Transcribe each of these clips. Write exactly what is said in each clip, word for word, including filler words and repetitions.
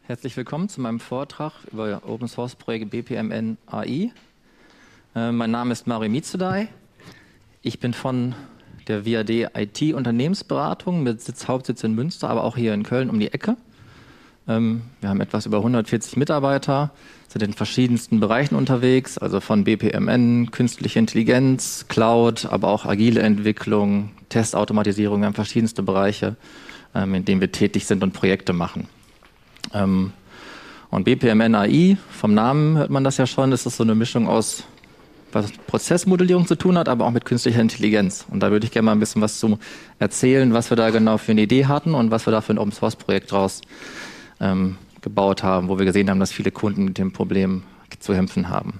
Herzlich willkommen zu meinem Vortrag über Open Source Projekt B P M N A I. Äh, mein Name ist Mario Mitsudai. Ich bin von der W A D I T Unternehmensberatung mit Sitz, Hauptsitz in Münster, aber auch hier in Köln um die Ecke. Ähm, wir haben etwas über hundertvierzig Mitarbeiter, sind in verschiedensten Bereichen unterwegs, also von B P M N, künstliche Intelligenz, Cloud, aber auch agile Entwicklung, Testautomatisierung. Wir haben verschiedenste Bereiche, ähm, in denen wir tätig sind und Projekte machen. Ähm, und B P M N A I, vom Namen hört man das ja schon, das ist so eine Mischung aus, was mit Prozessmodellierung zu tun hat, aber auch mit künstlicher Intelligenz. Und da würde ich gerne mal ein bisschen was zu erzählen, was wir da genau für eine Idee hatten und was wir da für ein Open-Source-Projekt draus ähm, gebaut haben, wo wir gesehen haben, dass viele Kunden mit dem Problem zu kämpfen haben.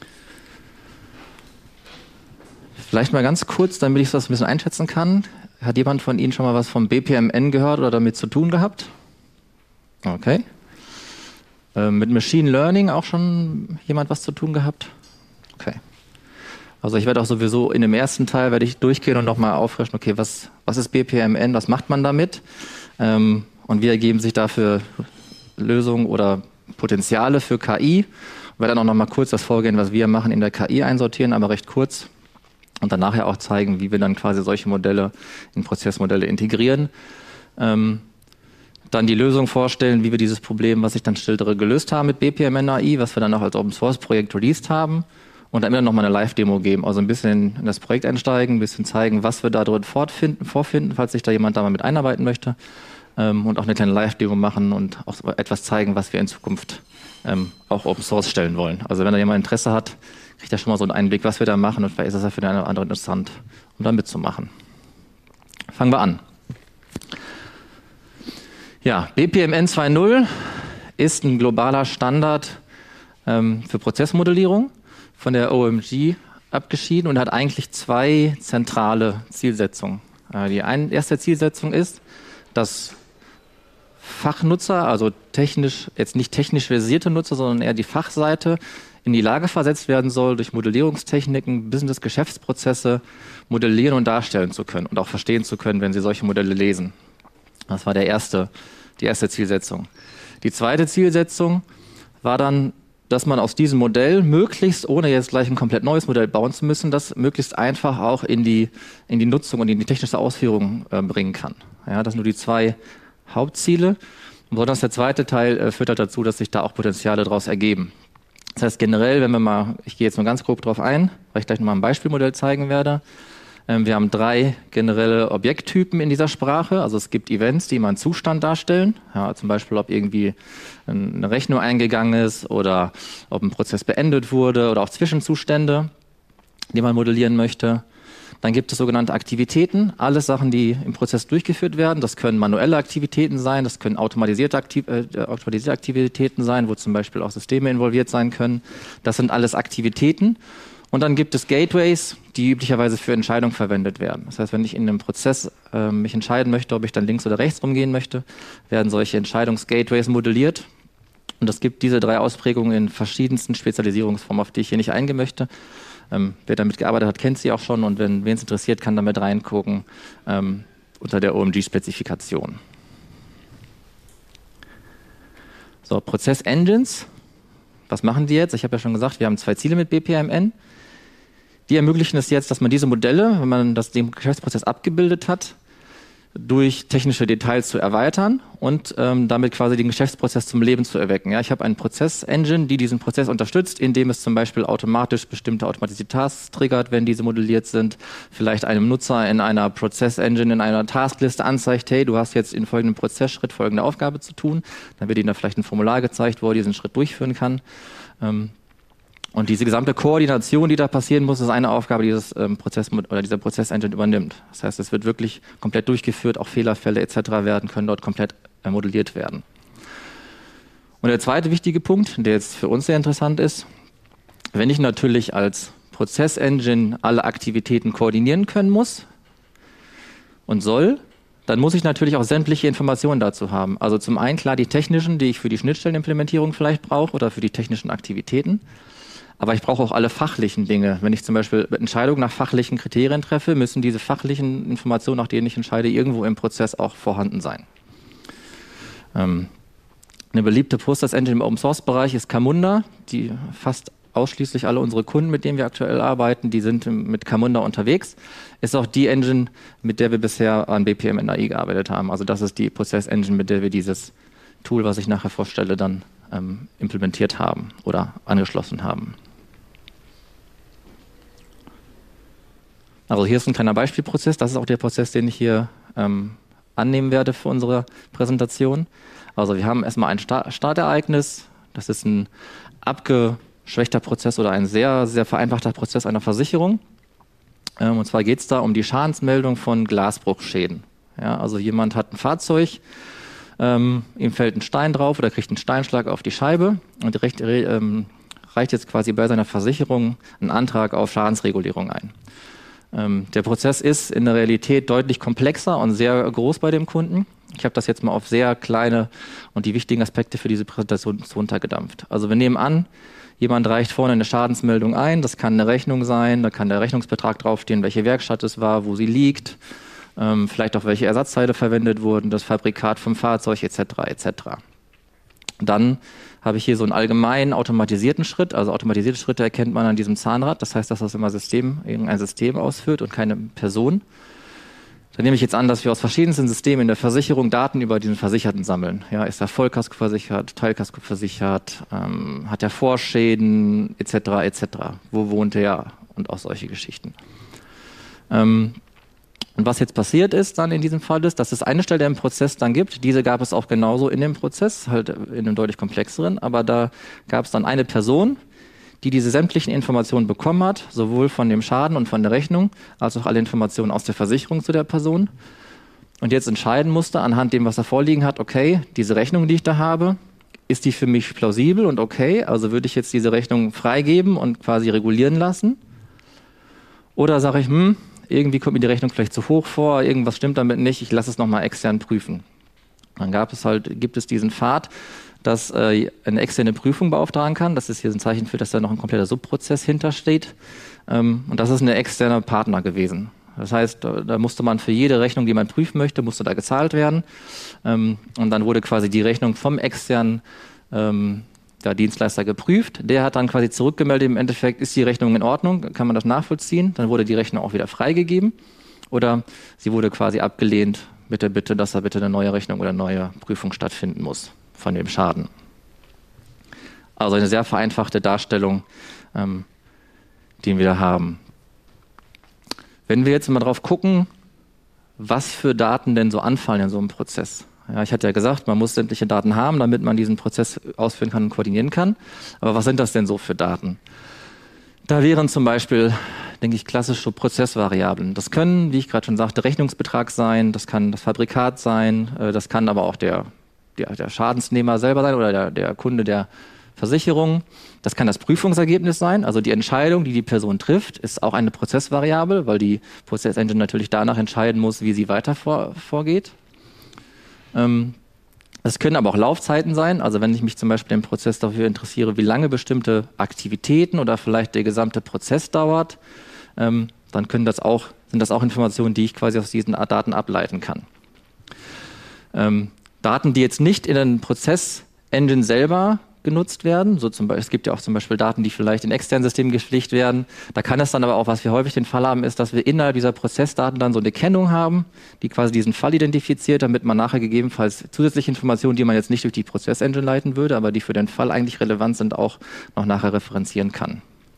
Vielleicht mal ganz kurz, damit ich das ein bisschen einschätzen kann. Hat jemand von Ihnen schon mal was vom B P M N gehört oder damit zu tun gehabt? Okay. Äh, mit Machine Learning auch schon jemand was zu tun gehabt? Okay. Also ich werde auch sowieso in dem ersten Teil werde ich durchgehen und nochmal auffrischen, okay, was, was ist B P M N, was macht man damit? Ähm, und wie ergeben sich dafür Lösungen oder Potenziale für K I? Ich werde dann auch nochmal kurz das Vorgehen, was wir machen, in der K I einsortieren, aber recht kurz. Und dann nachher auch zeigen, wie wir dann quasi solche Modelle in Prozessmodelle integrieren. Ähm, Dann die Lösung vorstellen, wie wir dieses Problem, was ich dann schildere, gelöst haben mit B P M N A I, was wir dann auch als Open-Source-Projekt released haben. Und dann wieder nochmal eine Live-Demo geben, also ein bisschen in das Projekt einsteigen, ein bisschen zeigen, was wir da drin fortfinden, vorfinden, falls sich da jemand da mal mit einarbeiten möchte. Ähm, und auch eine kleine Live-Demo machen und auch etwas zeigen, was wir in Zukunft ähm, auch Open-Source stellen wollen. Also wenn da jemand Interesse hat, kriegt er schon mal so einen Einblick, was wir da machen und vielleicht ist das ja für den einen oder anderen interessant, um da mitzumachen. Fangen wir an. Ja, B P M N zwei Punkt null ist ein globaler Standard ähm, für Prozessmodellierung, von der O M G abgeschieden und hat eigentlich zwei zentrale Zielsetzungen. Äh, die ein, erste Zielsetzung ist, dass Fachnutzer, also technisch, jetzt nicht technisch versierte Nutzer, sondern eher die Fachseite, in die Lage versetzt werden soll, durch Modellierungstechniken, Business-Geschäftsprozesse modellieren und darstellen zu können und auch verstehen zu können, wenn sie solche Modelle lesen. Das war der erste, die erste Zielsetzung. Die zweite Zielsetzung war dann, dass man aus diesem Modell möglichst, ohne jetzt gleich ein komplett neues Modell bauen zu müssen, das möglichst einfach auch in die, in die Nutzung und in die technische Ausführung äh, bringen kann. Ja, das sind nur die zwei Hauptziele. Und besonders der zweite Teil äh, führt halt dazu, dass sich da auch Potenziale daraus ergeben. Das heißt generell, wenn wir mal, ich gehe jetzt nur ganz grob drauf ein, weil ich gleich nochmal ein Beispielmodell zeigen werde. Wir haben drei generelle Objekttypen in dieser Sprache. Also es gibt Events, die immer einen Zustand darstellen. Ja, zum Beispiel, ob irgendwie eine Rechnung eingegangen ist oder ob ein Prozess beendet wurde oder auch Zwischenzustände, die man modellieren möchte. Dann gibt es sogenannte Aktivitäten. Alles Sachen, die im Prozess durchgeführt werden. Das können manuelle Aktivitäten sein, das können automatisierte, Aktiv äh, automatisierte Aktivitäten sein, wo zum Beispiel auch Systeme involviert sein können. Das sind alles Aktivitäten. Und dann gibt es Gateways, die üblicherweise für Entscheidungen verwendet werden. Das heißt, wenn ich in einem Prozess äh, mich entscheiden möchte, ob ich dann links oder rechts rumgehen möchte, werden solche Entscheidungsgateways modelliert. Und es gibt diese drei Ausprägungen in verschiedensten Spezialisierungsformen, auf die ich hier nicht eingehen möchte. Ähm, wer damit gearbeitet hat, kennt sie auch schon. Und wenn wen es interessiert, kann damit reingucken ähm, unter der O M G-Spezifikation. So, Prozess-Engines. Was machen die jetzt? Ich habe ja schon gesagt, wir haben zwei Ziele mit B P M N. Die ermöglichen es jetzt, dass man diese Modelle, wenn man das den Geschäftsprozess abgebildet hat, durch technische Details zu erweitern und ähm, damit quasi den Geschäftsprozess zum Leben zu erwecken. Ja, ich habe einen Prozess-Engine, die diesen Prozess unterstützt, indem es zum Beispiel automatisch bestimmte automatisierte Tasks triggert, wenn diese modelliert sind. Vielleicht einem Nutzer in einer Prozess-Engine, in einer Taskliste anzeigt, hey, du hast jetzt in folgendem Prozessschritt folgende Aufgabe zu tun. Dann wird Ihnen da vielleicht ein Formular gezeigt, wo er diesen Schritt durchführen kann. Ähm, Und diese gesamte Koordination, die da passieren muss, ist eine Aufgabe, die dieses ähm, Prozess oder dieser Prozess-Engine übernimmt. Das heißt, es wird wirklich komplett durchgeführt, auch Fehlerfälle et cetera werden, können dort komplett äh, modelliert werden. Und der zweite wichtige Punkt, der jetzt für uns sehr interessant ist, wenn ich natürlich als Prozess-Engine alle Aktivitäten koordinieren können muss und soll, dann muss ich natürlich auch sämtliche Informationen dazu haben. Also zum einen klar die technischen, die ich für die Schnittstellenimplementierung vielleicht brauche oder für die technischen Aktivitäten. Aber ich brauche auch alle fachlichen Dinge. Wenn ich zum Beispiel Entscheidungen nach fachlichen Kriterien treffe, müssen diese fachlichen Informationen, nach denen ich entscheide, irgendwo im Prozess auch vorhanden sein. Ähm, Eine beliebte Process-Engine im Open-Source-Bereich ist Camunda, die fast ausschließlich alle unsere Kunden, mit denen wir aktuell arbeiten, die sind mit Camunda unterwegs. Ist auch die Engine, mit der wir bisher an B P M N A I gearbeitet haben. Also das ist die Prozess-Engine, mit der wir dieses Tool, was ich nachher vorstelle, dann ähm, implementiert haben oder angeschlossen haben. Also hier ist ein kleiner Beispielprozess. Das ist auch der Prozess, den ich hier ähm, annehmen werde für unsere Präsentation. Also wir haben erstmal ein Start Startereignis. Das ist ein abgeschwächter Prozess oder ein sehr, sehr vereinfachter Prozess einer Versicherung. Ähm, und zwar geht es da um die Schadensmeldung von Glasbruchschäden. Ja, also jemand hat ein Fahrzeug, ähm, ihm fällt ein Stein drauf oder kriegt einen Steinschlag auf die Scheibe und recht, ähm, reicht jetzt quasi bei seiner Versicherung einen Antrag auf Schadensregulierung ein. Ähm, der Prozess ist in der Realität deutlich komplexer und sehr groß bei dem Kunden. Ich habe das jetzt mal auf sehr kleine und die wichtigen Aspekte für diese Präsentation runtergedampft. Also wir nehmen an, jemand reicht vorne eine Schadensmeldung ein, das kann eine Rechnung sein, da kann der Rechnungsbetrag draufstehen, welche Werkstatt es war, wo sie liegt, ähm, vielleicht auch welche Ersatzteile verwendet wurden, das Fabrikat vom Fahrzeug et cetera et cetera. Dann habe ich hier so einen allgemeinen automatisierten Schritt, also automatisierte Schritte erkennt man an diesem Zahnrad, das heißt, dass das immer System, irgendein System ausführt und keine Person. Dann nehme ich jetzt an, dass wir aus verschiedensten Systemen in der Versicherung Daten über diesen Versicherten sammeln. Ja, ist er Vollkasko versichert, Teilkasko versichert, ähm, hat er Vorschäden et cetera et cetera. Wo wohnt er und auch solche Geschichten. Ähm, und was jetzt passiert ist dann in diesem Fall ist, dass es eine Stelle im Prozess dann gibt, diese gab es auch genauso in dem Prozess, halt in einem deutlich komplexeren, aber da gab es dann eine Person, die diese sämtlichen Informationen bekommen hat, sowohl von dem Schaden und von der Rechnung, als auch alle Informationen aus der Versicherung zu der Person. Und jetzt entscheiden musste, anhand dem, was er vorliegen hat, okay, diese Rechnung, die ich da habe, ist die für mich plausibel und okay, also würde ich jetzt diese Rechnung freigeben und quasi regulieren lassen? Oder sage ich, hm, irgendwie kommt mir die Rechnung vielleicht zu hoch vor, irgendwas stimmt damit nicht, ich lasse es nochmal extern prüfen. Dann gab es halt, gibt es diesen Pfad, dass äh, eine externe Prüfung beauftragen kann. Das ist hier ein Zeichen für, dass da noch ein kompletter Subprozess hintersteht. Ähm, und das ist ein externer Partner gewesen. Das heißt, da, da musste man für jede Rechnung, die man prüfen möchte, musste da gezahlt werden. Ähm, und dann wurde quasi die Rechnung vom externen ähm, der Dienstleister geprüft. Der hat dann quasi zurückgemeldet, im Endeffekt ist die Rechnung in Ordnung, kann man das nachvollziehen. Dann wurde die Rechnung auch wieder freigegeben. Oder sie wurde quasi abgelehnt mit der Bitte, dass da bitte eine neue Rechnung oder eine neue Prüfung stattfinden muss von dem Schaden. Also eine sehr vereinfachte Darstellung, ähm, die wir da haben. Wenn wir jetzt mal drauf gucken, was für Daten denn so anfallen in so einem Prozess. Ja, ich hatte ja gesagt, man muss sämtliche Daten haben, damit man diesen Prozess ausführen kann und koordinieren kann. Aber was sind das denn so für Daten? Da wären zum Beispiel, denke ich, klassische Prozessvariablen. Das können, wie ich gerade schon sagte, Rechnungsbetrag sein, das kann das Fabrikat sein, äh, das kann aber auch der Der, der Schadensnehmer selber sein oder der, der Kunde der Versicherung. Das kann das Prüfungsergebnis sein, also die Entscheidung, die die Person trifft, ist auch eine Prozessvariable, weil die Prozessengine natürlich danach entscheiden muss, wie sie weiter vor, vorgeht. Ähm, es können aber auch Laufzeiten sein, also wenn ich mich zum Beispiel im Prozess dafür interessiere, wie lange bestimmte Aktivitäten oder vielleicht der gesamte Prozess dauert, ähm, dann können das auch, sind das auch Informationen, die ich quasi aus diesen Daten ableiten kann. Ähm, Daten, die jetzt nicht in den Prozess-Engine selber genutzt werden, so zum Beispiel, es gibt ja auch zum Beispiel Daten, die vielleicht in externen Systemen gepflegt werden. Da kann es dann aber auch, was wir häufig den Fall haben, ist, dass wir innerhalb dieser Prozessdaten dann so eine Kennung haben, die quasi diesen Fall identifiziert, damit man nachher gegebenenfalls zusätzliche Informationen, die man jetzt nicht durch die Prozess-Engine leiten würde, aber die für den Fall eigentlich relevant sind, auch noch nachher referenzieren kann.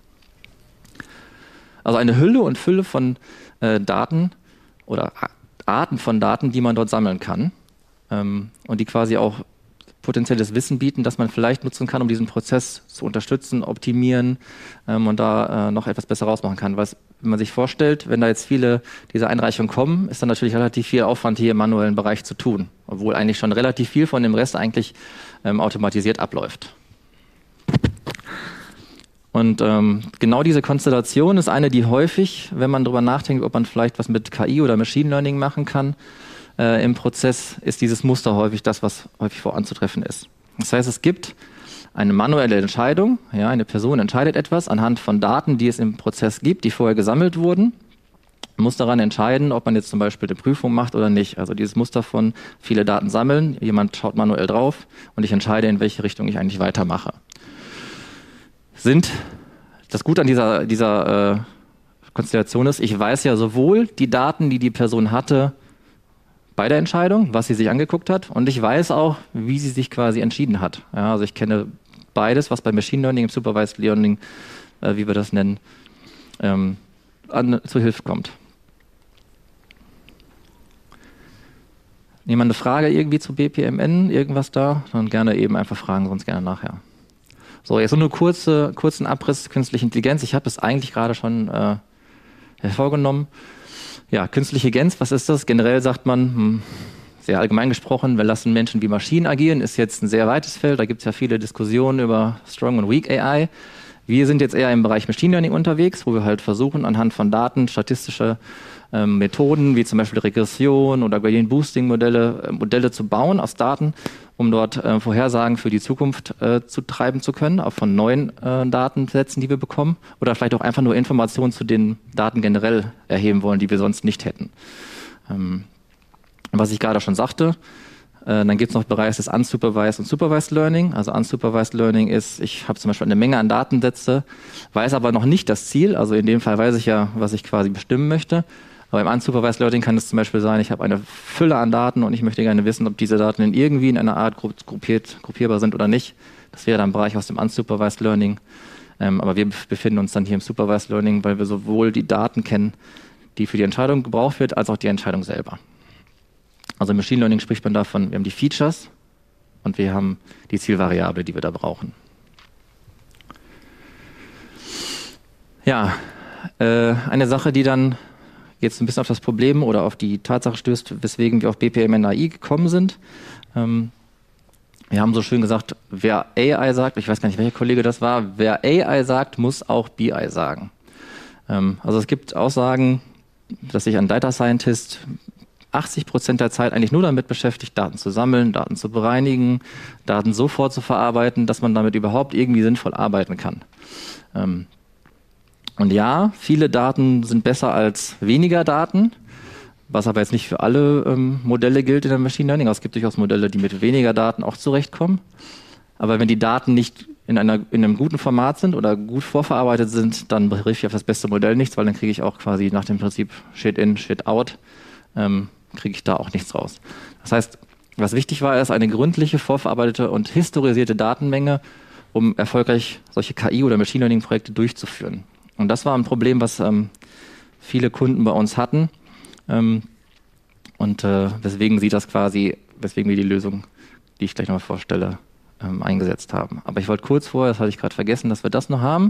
Also eine Hülle und Fülle von äh, Daten oder Arten von Daten, die man dort sammeln kann. Ähm, und die quasi auch potenzielles Wissen bieten, das man vielleicht nutzen kann, um diesen Prozess zu unterstützen, optimieren ähm, und da äh, noch etwas besser rausmachen kann. Was, wenn man sich vorstellt, wenn da jetzt viele dieser Einreichungen kommen, ist dann natürlich relativ viel Aufwand hier im manuellen Bereich zu tun, obwohl eigentlich schon relativ viel von dem Rest eigentlich ähm, automatisiert abläuft. Und ähm, genau diese Konstellation ist eine, die häufig, wenn man darüber nachdenkt, ob man vielleicht was mit K I oder Machine Learning machen kann, Äh, im Prozess ist dieses Muster häufig das, was häufig voranzutreffen ist. Das heißt, es gibt eine manuelle Entscheidung, ja, eine Person entscheidet etwas anhand von Daten, die es im Prozess gibt, die vorher gesammelt wurden. muss daran entscheiden, ob man jetzt zum Beispiel eine Prüfung macht oder nicht. Also dieses Muster von viele Daten sammeln, jemand schaut manuell drauf und ich entscheide, in welche Richtung ich eigentlich weitermache. Sind das Gute an dieser, dieser äh, Konstellation ist, ich weiß ja sowohl die Daten, die die Person hatte bei der Entscheidung, was sie sich angeguckt hat, und ich weiß auch, wie sie sich quasi entschieden hat. Ja, also ich kenne beides, was bei Machine Learning, im Supervised Learning, äh, wie wir das nennen, ähm, an, zu Hilfe kommt. Jemand eine Frage irgendwie zu B P M N, irgendwas da? Dann gerne eben einfach fragen, sonst gerne nachher. So, jetzt so eine kurze, kurzen Abriss künstliche Intelligenz. Ich habe es eigentlich gerade schon äh, hervorgenommen. Ja, künstliche Intelligenz, was ist das? Generell sagt man, hm, sehr allgemein gesprochen, wir lassen Menschen wie Maschinen agieren, ist jetzt ein sehr weites Feld. Da gibt es ja viele Diskussionen über Strong und Weak A I. Wir sind jetzt eher im Bereich Machine Learning unterwegs, wo wir halt versuchen, anhand von Daten statistische ähm, Methoden, wie zum Beispiel Regression oder Gradient Boosting Modelle, äh, Modelle zu bauen aus Daten, um dort äh, Vorhersagen für die Zukunft äh, zu treiben zu können, auch von neuen äh, Datensätzen, die wir bekommen, oder vielleicht auch einfach nur Informationen zu den Daten generell erheben wollen, die wir sonst nicht hätten. Ähm, was ich gerade schon sagte, äh, dann gibt es noch Bereiche des Unsupervised und Supervised Learning. Also Unsupervised Learning ist, ich habe zum Beispiel eine Menge an Datensätze, weiß aber noch nicht das Ziel, also in dem Fall weiß ich ja, was ich quasi bestimmen möchte. Aber im Unsupervised Learning kann es zum Beispiel sein, ich habe eine Fülle an Daten und ich möchte gerne wissen, ob diese Daten in irgendwie in einer Art gruppiert, gruppierbar sind oder nicht. Das wäre dann ein Bereich aus dem Unsupervised Learning. Ähm, aber wir befinden uns dann hier im Supervised Learning, weil wir sowohl die Daten kennen, die für die Entscheidung gebraucht wird, als auch die Entscheidung selber. Also im Machine Learning spricht man davon, wir haben die Features und wir haben die Zielvariable, die wir da brauchen. Ja, äh, eine Sache, die dann jetzt ein bisschen auf das Problem oder auf die Tatsache stößt, weswegen wir auf B P M N A I gekommen sind. Ähm, wir haben so schön gesagt, wer A I sagt, ich weiß gar nicht, welcher Kollege das war, wer A I sagt, muss auch B I sagen. Ähm, also es gibt Aussagen, dass sich ein Data Scientist achtzig Prozent der Zeit eigentlich nur damit beschäftigt, Daten zu sammeln, Daten zu bereinigen, Daten so vorzuverarbeiten, dass man damit überhaupt irgendwie sinnvoll arbeiten kann. Ähm, Und ja, viele Daten sind besser als weniger Daten, was aber jetzt nicht für alle ähm, Modelle gilt in der Machine Learning. Es gibt durchaus Modelle, die mit weniger Daten auch zurechtkommen. Aber wenn die Daten nicht in, einer, in einem guten Format sind oder gut vorverarbeitet sind, dann hilft ja auf das beste Modell nichts, weil dann kriege ich auch quasi nach dem Prinzip Shit in, Shit out, ähm, kriege ich da auch nichts raus. Das heißt, was wichtig war, ist eine gründliche, vorverarbeitete und historisierte Datenmenge, um erfolgreich solche K I- oder Machine Learning-Projekte durchzuführen. Und das war ein Problem, was ähm, viele Kunden bei uns hatten. Ähm, und äh, weswegen sie das quasi, weswegen wir die Lösung, die ich gleich noch mal vorstelle, ähm, eingesetzt haben. Aber ich wollte kurz vorher, das hatte ich gerade vergessen, dass wir das noch haben.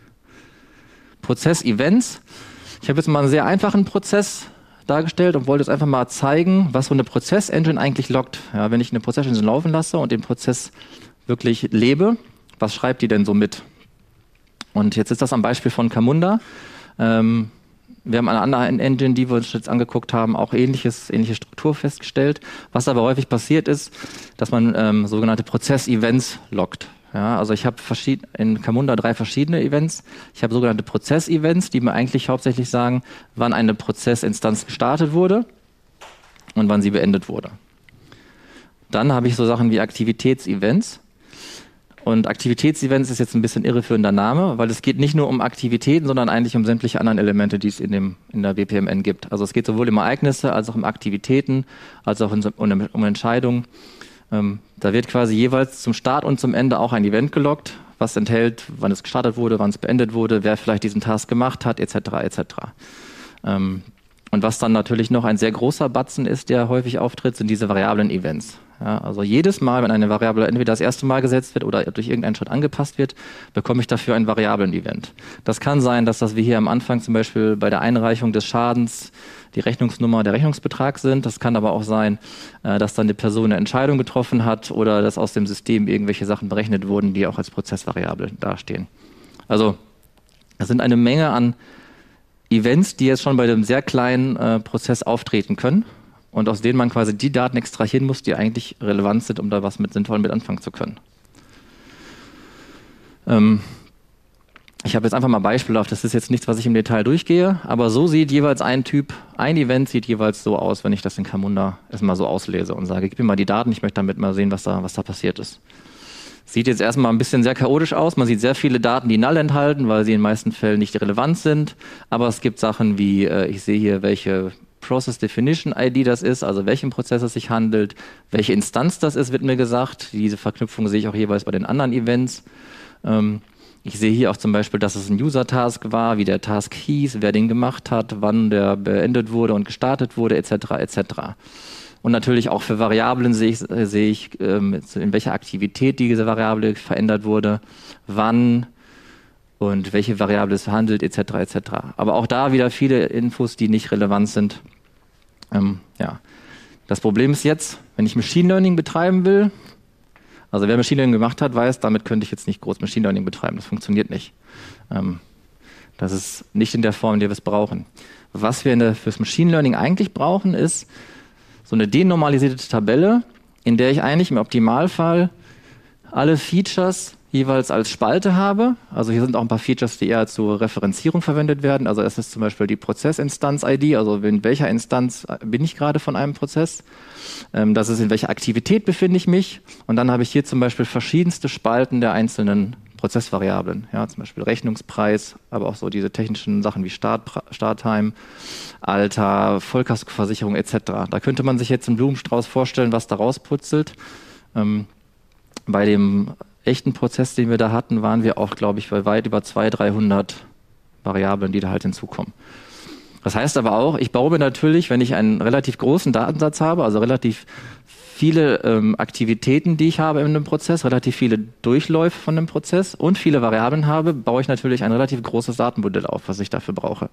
Prozess-Events. Ich habe jetzt mal einen sehr einfachen Prozess dargestellt und wollte jetzt einfach mal zeigen, was so eine Prozess-Engine eigentlich loggt. Ja, wenn ich eine Prozess-Engine laufen lasse und den Prozess wirklich lebe, was schreibt die denn so mit? Und jetzt ist das am Beispiel von Camunda. Ähm, wir haben eine andere Engine, die wir uns jetzt angeguckt haben, auch ähnliches, ähnliche Struktur festgestellt. Was aber häufig passiert ist, dass man ähm, sogenannte Prozess-Events loggt. Ja, also ich habe in Camunda drei verschiedene Events. Ich habe sogenannte Prozess-Events, die mir eigentlich hauptsächlich sagen, wann eine Prozessinstanz gestartet wurde und wann sie beendet wurde. Dann habe ich so Sachen wie Aktivitätsevents. Und Aktivitätsevents ist jetzt ein bisschen irreführender Name, weil es geht nicht nur um Aktivitäten, sondern eigentlich um sämtliche anderen Elemente, die es in, dem, in der B P M N gibt. Also es geht sowohl um Ereignisse, als auch um Aktivitäten, als auch um, um Entscheidungen. Ähm, da wird quasi jeweils zum Start und zum Ende auch ein Event geloggt, was enthält, wann es gestartet wurde, wann es beendet wurde, wer vielleicht diesen Task gemacht hat, et cetera et cetera. Ähm, und was dann natürlich noch ein sehr großer Batzen ist, der häufig auftritt, sind diese variablen Events. Ja, also jedes Mal, wenn eine Variable entweder das erste Mal gesetzt wird oder durch irgendeinen Schritt angepasst wird, bekomme ich dafür ein variablen Event. Das kann sein, dass das wie hier am Anfang zum Beispiel bei der Einreichung des Schadens die Rechnungsnummer, der Rechnungsbetrag sind. Das kann aber auch sein, dass dann die Person eine Entscheidung getroffen hat oder dass aus dem System irgendwelche Sachen berechnet wurden, die auch als Prozessvariable dastehen. Also es sind eine Menge an Events, die jetzt schon bei einem sehr kleinen äh, Prozess auftreten können und aus denen man quasi die Daten extrahieren muss, die eigentlich relevant sind, um da was mit sinnvoll mit anfangen zu können. Ähm, Ich habe jetzt einfach mal Beispiele auf, das ist jetzt nichts, was ich im Detail durchgehe, aber so sieht jeweils ein Typ, ein Event sieht jeweils so aus, wenn ich das in Camunda erstmal so auslese und sage, gib mir mal die Daten, ich möchte damit mal sehen, was da, was da passiert ist. Sieht jetzt erstmal ein bisschen sehr chaotisch aus, man sieht sehr viele Daten, die null enthalten, weil sie in den meisten Fällen nicht relevant sind, aber es gibt Sachen wie, äh, ich sehe hier, welche Process Definition I D das ist, also welchen Prozess es sich handelt, welche Instanz das ist, wird mir gesagt. Diese Verknüpfung sehe ich auch jeweils bei den anderen Events. Ähm, Ich sehe hier auch zum Beispiel, dass es ein User-Task war, wie der Task hieß, wer den gemacht hat, wann der beendet wurde und gestartet wurde, et cetera et cetera. Und natürlich auch für Variablen sehe ich, sehe ich ähm, in welcher Aktivität diese Variable verändert wurde, wann und welche Variable es handelt, et cetera et cetera. Aber auch da wieder viele Infos, die nicht relevant sind. Ähm, ja. Das Problem ist jetzt, wenn ich Machine Learning betreiben will, also wer Machine Learning gemacht hat, weiß, damit könnte ich jetzt nicht groß Machine Learning betreiben. Das funktioniert nicht. Ähm, das ist nicht in der Form, in der wir es brauchen. Was wir in der, fürs Machine Learning eigentlich brauchen, ist so eine denormalisierte Tabelle, in der ich eigentlich im Optimalfall alle Features jeweils als Spalte habe. Also hier sind auch ein paar Features, die eher zur Referenzierung verwendet werden. Also es ist zum Beispiel die Prozessinstanz-I D, also in welcher Instanz bin ich gerade von einem Prozess. Ähm, das ist, in welcher Aktivität befinde ich mich. Und dann habe ich hier zum Beispiel verschiedenste Spalten der einzelnen Prozessvariablen. Ja, zum Beispiel Rechnungspreis, aber auch so diese technischen Sachen wie Start, Starttime, Alter, Vollkaskoversicherung et cetera. Da könnte man sich jetzt einen Blumenstrauß vorstellen, was da rausputzelt. Ähm, bei dem echten Prozess, den wir da hatten, waren wir auch, glaube ich, bei weit über zweihundert, dreihundert Variablen, die da halt hinzukommen. Das heißt aber auch, ich baue mir natürlich, wenn ich einen relativ großen Datensatz habe, also relativ viele ähm, Aktivitäten, die ich habe in einem Prozess, relativ viele Durchläufe von einem Prozess und viele Variablen habe, baue ich natürlich ein relativ großes Datenmodell auf, was ich dafür brauche.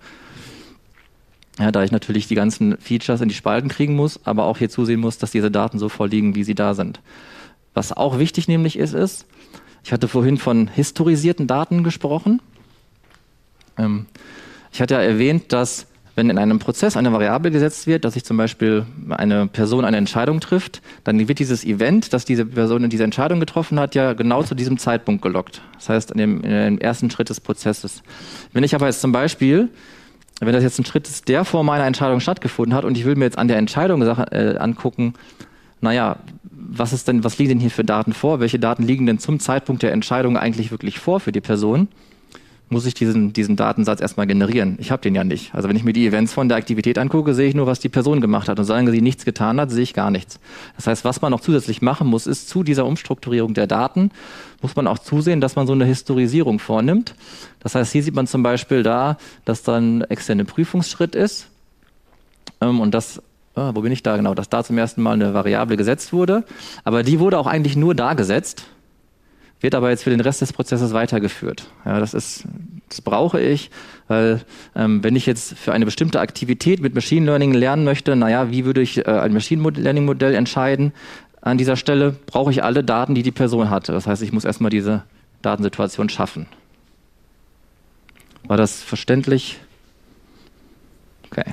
Ja, da ich natürlich die ganzen Features in die Spalten kriegen muss, aber auch hier zusehen muss, dass diese Daten so vorliegen, wie sie da sind. Was auch wichtig nämlich ist, ist, ich hatte vorhin von historisierten Daten gesprochen. Ähm, ich hatte ja erwähnt, dass wenn in einem Prozess eine Variable gesetzt wird, dass sich zum Beispiel eine Person eine Entscheidung trifft, dann wird dieses Event, dass diese Person diese Entscheidung getroffen hat, ja genau zu diesem Zeitpunkt gelockt. Das heißt, in dem, in dem ersten Schritt des Prozesses. Wenn ich aber jetzt zum Beispiel, wenn das jetzt ein Schritt ist, der vor meiner Entscheidung stattgefunden hat und ich will mir jetzt an der Entscheidung äh, angucken, naja, was ist denn, was liegen denn hier für Daten vor? Welche Daten liegen denn zum Zeitpunkt der Entscheidung eigentlich wirklich vor für die Person? Muss ich diesen, diesen Datensatz erstmal generieren. Ich habe den ja nicht. Also wenn ich mir die Events von der Aktivität angucke, sehe ich nur, was die Person gemacht hat. Und solange sie nichts getan hat, sehe ich gar nichts. Das heißt, was man noch zusätzlich machen muss, ist zu dieser Umstrukturierung der Daten, muss man auch zusehen, dass man so eine Historisierung vornimmt. Das heißt, hier sieht man zum Beispiel da, dass dann ein externer Prüfungsschritt ist. Ähm, und das, ah, wo bin ich da genau, dass da zum ersten Mal eine Variable gesetzt wurde. Aber die wurde auch eigentlich nur da gesetzt, wird aber jetzt für den Rest des Prozesses weitergeführt. Ja, das ist, das brauche ich, weil ähm, wenn ich jetzt für eine bestimmte Aktivität mit Machine Learning lernen möchte, naja, wie würde ich äh, ein Machine Learning Modell entscheiden? An dieser Stelle brauche ich alle Daten, die die Person hatte. Das heißt, ich muss erstmal diese Datensituation schaffen. War das verständlich? Okay.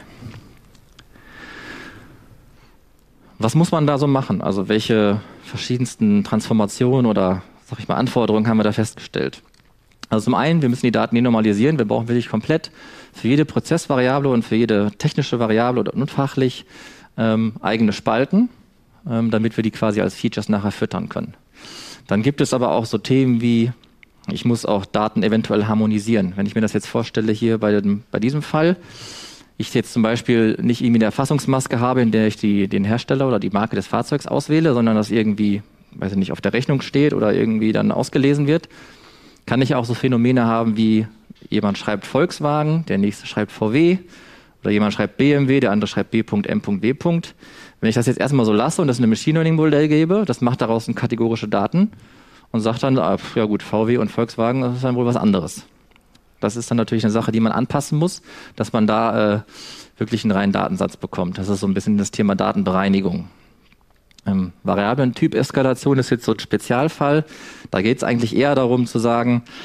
Was muss man da so machen? Also welche verschiedensten Transformationen oder sag ich mal, Anforderungen haben wir da festgestellt. Also zum einen, wir müssen die Daten denormalisieren. Wir brauchen wirklich komplett für jede Prozessvariable und für jede technische Variable oder unfachlich ähm, eigene Spalten, ähm, damit wir die quasi als Features nachher füttern können. Dann gibt es aber auch so Themen wie, ich muss auch Daten eventuell harmonisieren. Wenn ich mir das jetzt vorstelle hier bei, dem, bei diesem Fall, ich jetzt zum Beispiel nicht irgendwie eine Erfassungsmaske habe, in der ich die, den Hersteller oder die Marke des Fahrzeugs auswähle, sondern das irgendwie, weiß ich nicht, auf der Rechnung steht oder irgendwie dann ausgelesen wird, kann ich auch so Phänomene haben wie jemand schreibt Volkswagen, der nächste schreibt V W oder jemand schreibt B M W, der andere schreibt B M W. Wenn ich das jetzt erstmal so lasse und das in ein Machine Learning Modell gebe, das macht daraus ein kategorische Daten und sagt dann, ah, ja gut, V W und Volkswagen, das ist dann wohl was anderes. Das ist dann natürlich eine Sache, die man anpassen muss, dass man da äh, wirklich einen reinen Datensatz bekommt. Das ist so ein bisschen das Thema Datenbereinigung. Ähm, Variablen-Typ-Eskalation ist jetzt so ein Spezialfall. Da geht es eigentlich eher darum zu sagen,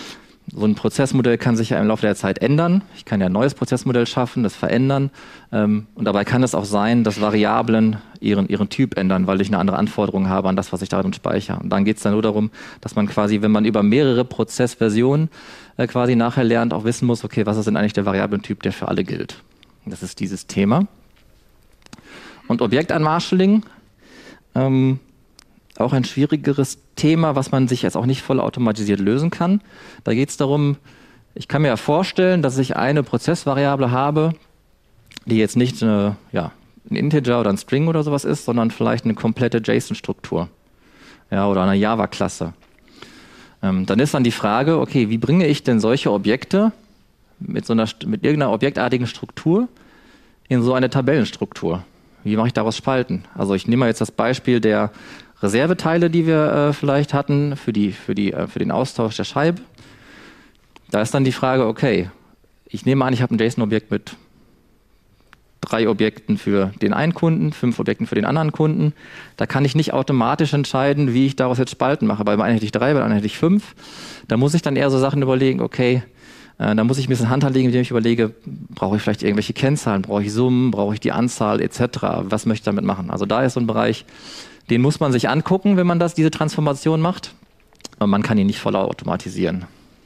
so ein Prozessmodell kann sich ja im Laufe der Zeit ändern. Ich kann ja ein neues Prozessmodell schaffen, das verändern. Ähm, und dabei kann es auch sein, dass Variablen ihren, ihren Typ ändern, weil ich eine andere Anforderung habe an das, was ich darin speichere. Und dann geht es dann nur darum, dass man quasi, wenn man über mehrere Prozessversionen äh, quasi nachher lernt, auch wissen muss, okay, was ist denn eigentlich der Variablentyp, der für alle gilt. Das ist dieses Thema. Und Objektanmarschaling, ähm, auch ein schwierigeres Thema, was man sich jetzt auch nicht vollautomatisiert lösen kann. Da geht es darum, ich kann mir ja vorstellen, dass ich eine Prozessvariable habe, die jetzt nicht eine, ja, ein Integer oder ein String oder sowas ist, sondern vielleicht eine komplette JSON-Struktur, ja, oder eine Java-Klasse. Ähm, dann ist dann die Frage, okay, wie bringe ich denn solche Objekte mit, so einer, mit irgendeiner objektartigen Struktur in so eine Tabellenstruktur? Wie mache ich daraus Spalten? Also ich nehme mal jetzt das Beispiel der Reserveteile, die wir äh, vielleicht hatten für, die, für, die, äh, für den Austausch der Scheibe. Da ist dann die Frage, okay, ich nehme an, ich habe ein JSON-Objekt mit drei Objekten für den einen Kunden, fünf Objekten für den anderen Kunden. Da kann ich nicht automatisch entscheiden, wie ich daraus jetzt Spalten mache. Bei dem einen hätte ich drei, bei dem anderen hätte ich fünf. Da muss ich dann eher so Sachen überlegen, okay, äh, da muss ich ein bisschen Hand anlegen, indem ich überlege, brauche ich vielleicht irgendwelche Kennzahlen, brauche ich Summen, brauche ich die Anzahl et cetera. Was möchte ich damit machen? Also da ist so ein Bereich, den muss man sich angucken, wenn man das, diese Transformation macht. Aber man kann ihn nicht voll automatisieren.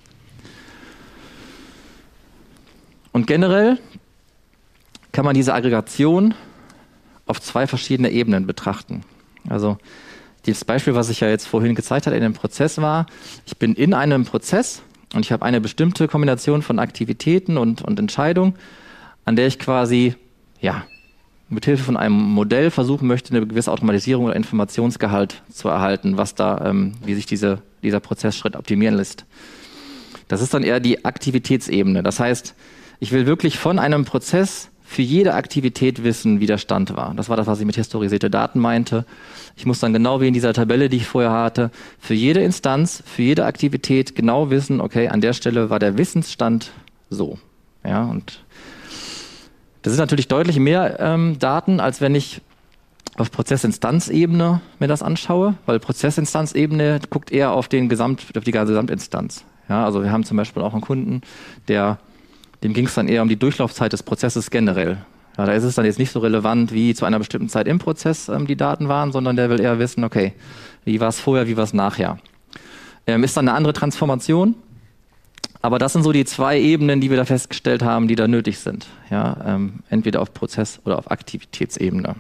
Und generell kann man diese Aggregation auf zwei verschiedene Ebenen betrachten. Also das Beispiel, was ich ja jetzt vorhin gezeigt habe in dem Prozess war, ich bin in einem Prozess und ich habe eine bestimmte Kombination von Aktivitäten und, und Entscheidungen, an der ich quasi, ja, mit Hilfe von einem Modell versuchen möchte, eine gewisse Automatisierung oder Informationsgehalt zu erhalten, was da, ähm, wie sich diese, dieser Prozessschritt optimieren lässt. Das ist dann eher die Aktivitätsebene. Das heißt, ich will wirklich von einem Prozess für jede Aktivität wissen, wie der Stand war. Das war das, was ich mit historisierte Daten meinte. Ich muss dann genau wie in dieser Tabelle, die ich vorher hatte, für jede Instanz, für jede Aktivität genau wissen, okay, an der Stelle war der Wissensstand so. Ja, und das ist natürlich deutlich mehr ähm, Daten, als wenn ich auf Prozessinstanzebene mir das anschaue, weil Prozessinstanzebene guckt eher auf, den Gesamt, auf die Gesamtinstanz. Ja, also wir haben zum Beispiel auch einen Kunden, der, dem ging es dann eher um die Durchlaufzeit des Prozesses generell. Ja, da ist es dann jetzt nicht so relevant, wie zu einer bestimmten Zeit im Prozess ähm, die Daten waren, sondern der will eher wissen, okay, wie war es vorher, wie war es nachher. Ähm, ist dann eine andere Transformation. Aber das sind so die zwei Ebenen, die wir da festgestellt haben, die da nötig sind. Ja, ähm, entweder auf Prozess- oder auf Aktivitätsebene.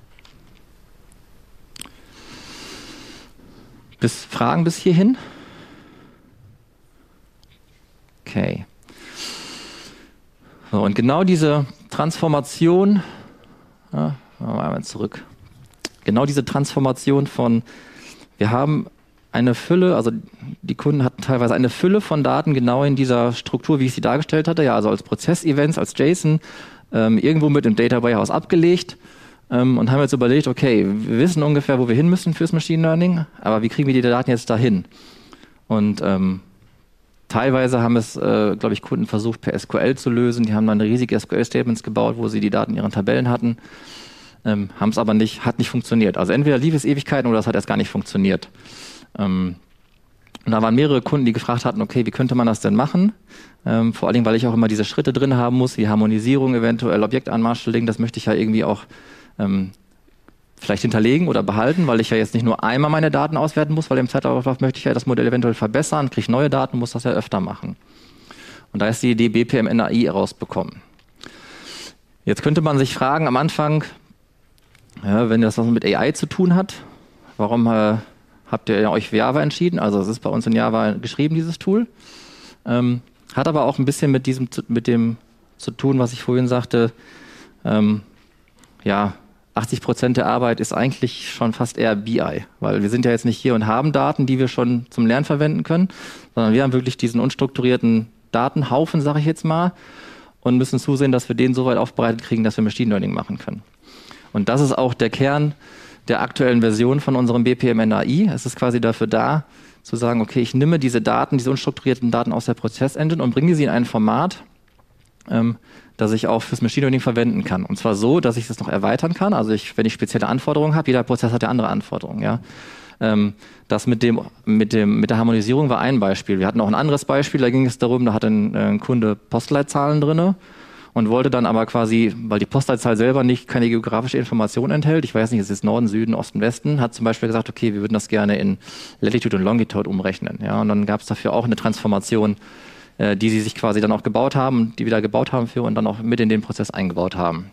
Bis Fragen bis hierhin? Okay. So, und genau diese Transformation, ja, machen wir einmal zurück. Genau diese Transformation von, wir haben eine Fülle, also die Kunden hatten teilweise eine Fülle von Daten genau in dieser Struktur, wie ich sie dargestellt hatte, ja, also als Prozess-Events, als JSON, ähm, irgendwo mit im Data Warehouse abgelegt ähm, und haben jetzt überlegt, okay, wir wissen ungefähr, wo wir hin müssen fürs Machine Learning, aber wie kriegen wir die Daten jetzt dahin? Und ähm, teilweise haben es, äh, glaube ich, Kunden versucht, per S Q L zu lösen. Die haben dann riesige S Q L-Statements gebaut, wo sie die Daten in ihren Tabellen hatten, ähm, haben es aber nicht, hat nicht funktioniert. Also entweder lief es Ewigkeiten oder es hat erst gar nicht funktioniert. Ähm, und da waren mehrere Kunden, die gefragt hatten, okay, wie könnte man das denn machen? Ähm, vor allen Dingen, weil ich auch immer diese Schritte drin haben muss, wie Harmonisierung, eventuell Objektanmarschaling, das möchte ich ja irgendwie auch ähm, vielleicht hinterlegen oder behalten, weil ich ja jetzt nicht nur einmal meine Daten auswerten muss, weil im Zeitablauf möchte ich ja das Modell eventuell verbessern, kriege neue Daten, muss das ja öfter machen. Und da ist die Idee B P M N A I herausbekommen. Jetzt könnte man sich fragen am Anfang, ja, wenn das was mit A I zu tun hat, warum äh, habt ihr euch für Java entschieden? Also es ist bei uns in Java geschrieben, dieses Tool. Ähm, hat aber auch ein bisschen mit diesem, mit dem zu tun, was ich vorhin sagte. Ähm, ja, achtzig Prozent der Arbeit ist eigentlich schon fast eher B I, weil wir sind ja jetzt nicht hier und haben Daten, die wir schon zum Lernen verwenden können, sondern wir haben wirklich diesen unstrukturierten Datenhaufen, sage ich jetzt mal, und müssen zusehen, dass wir den so weit aufbereitet kriegen, dass wir Machine Learning machen können. Und das ist auch der Kern der aktuellen Version von unserem B P M N A I. Es ist quasi dafür da, zu sagen, okay, ich nehme diese Daten, diese unstrukturierten Daten aus der Prozess-Engine und bringe sie in ein Format, ähm, das ich auch fürs Machine Learning verwenden kann. Und zwar so, dass ich das noch erweitern kann. Also ich, wenn ich spezielle Anforderungen habe, jeder Prozess hat ja andere Anforderungen. Ja? Ähm, das mit, dem, mit, dem, mit der Harmonisierung war ein Beispiel. Wir hatten auch ein anderes Beispiel, da ging es darum, da hatte ein, ein Kunde Postleitzahlen drin und wollte dann aber quasi, weil die Postleitzahl selber nicht keine geografische Information enthält, ich weiß nicht, es ist Norden, Süden, Osten, Westen, hat zum Beispiel gesagt, okay, wir würden das gerne in Latitude und Longitude umrechnen. Ja, und dann gab es dafür auch eine Transformation, äh, die sie sich quasi dann auch gebaut haben, die wieder gebaut haben für und dann auch mit in den Prozess eingebaut haben.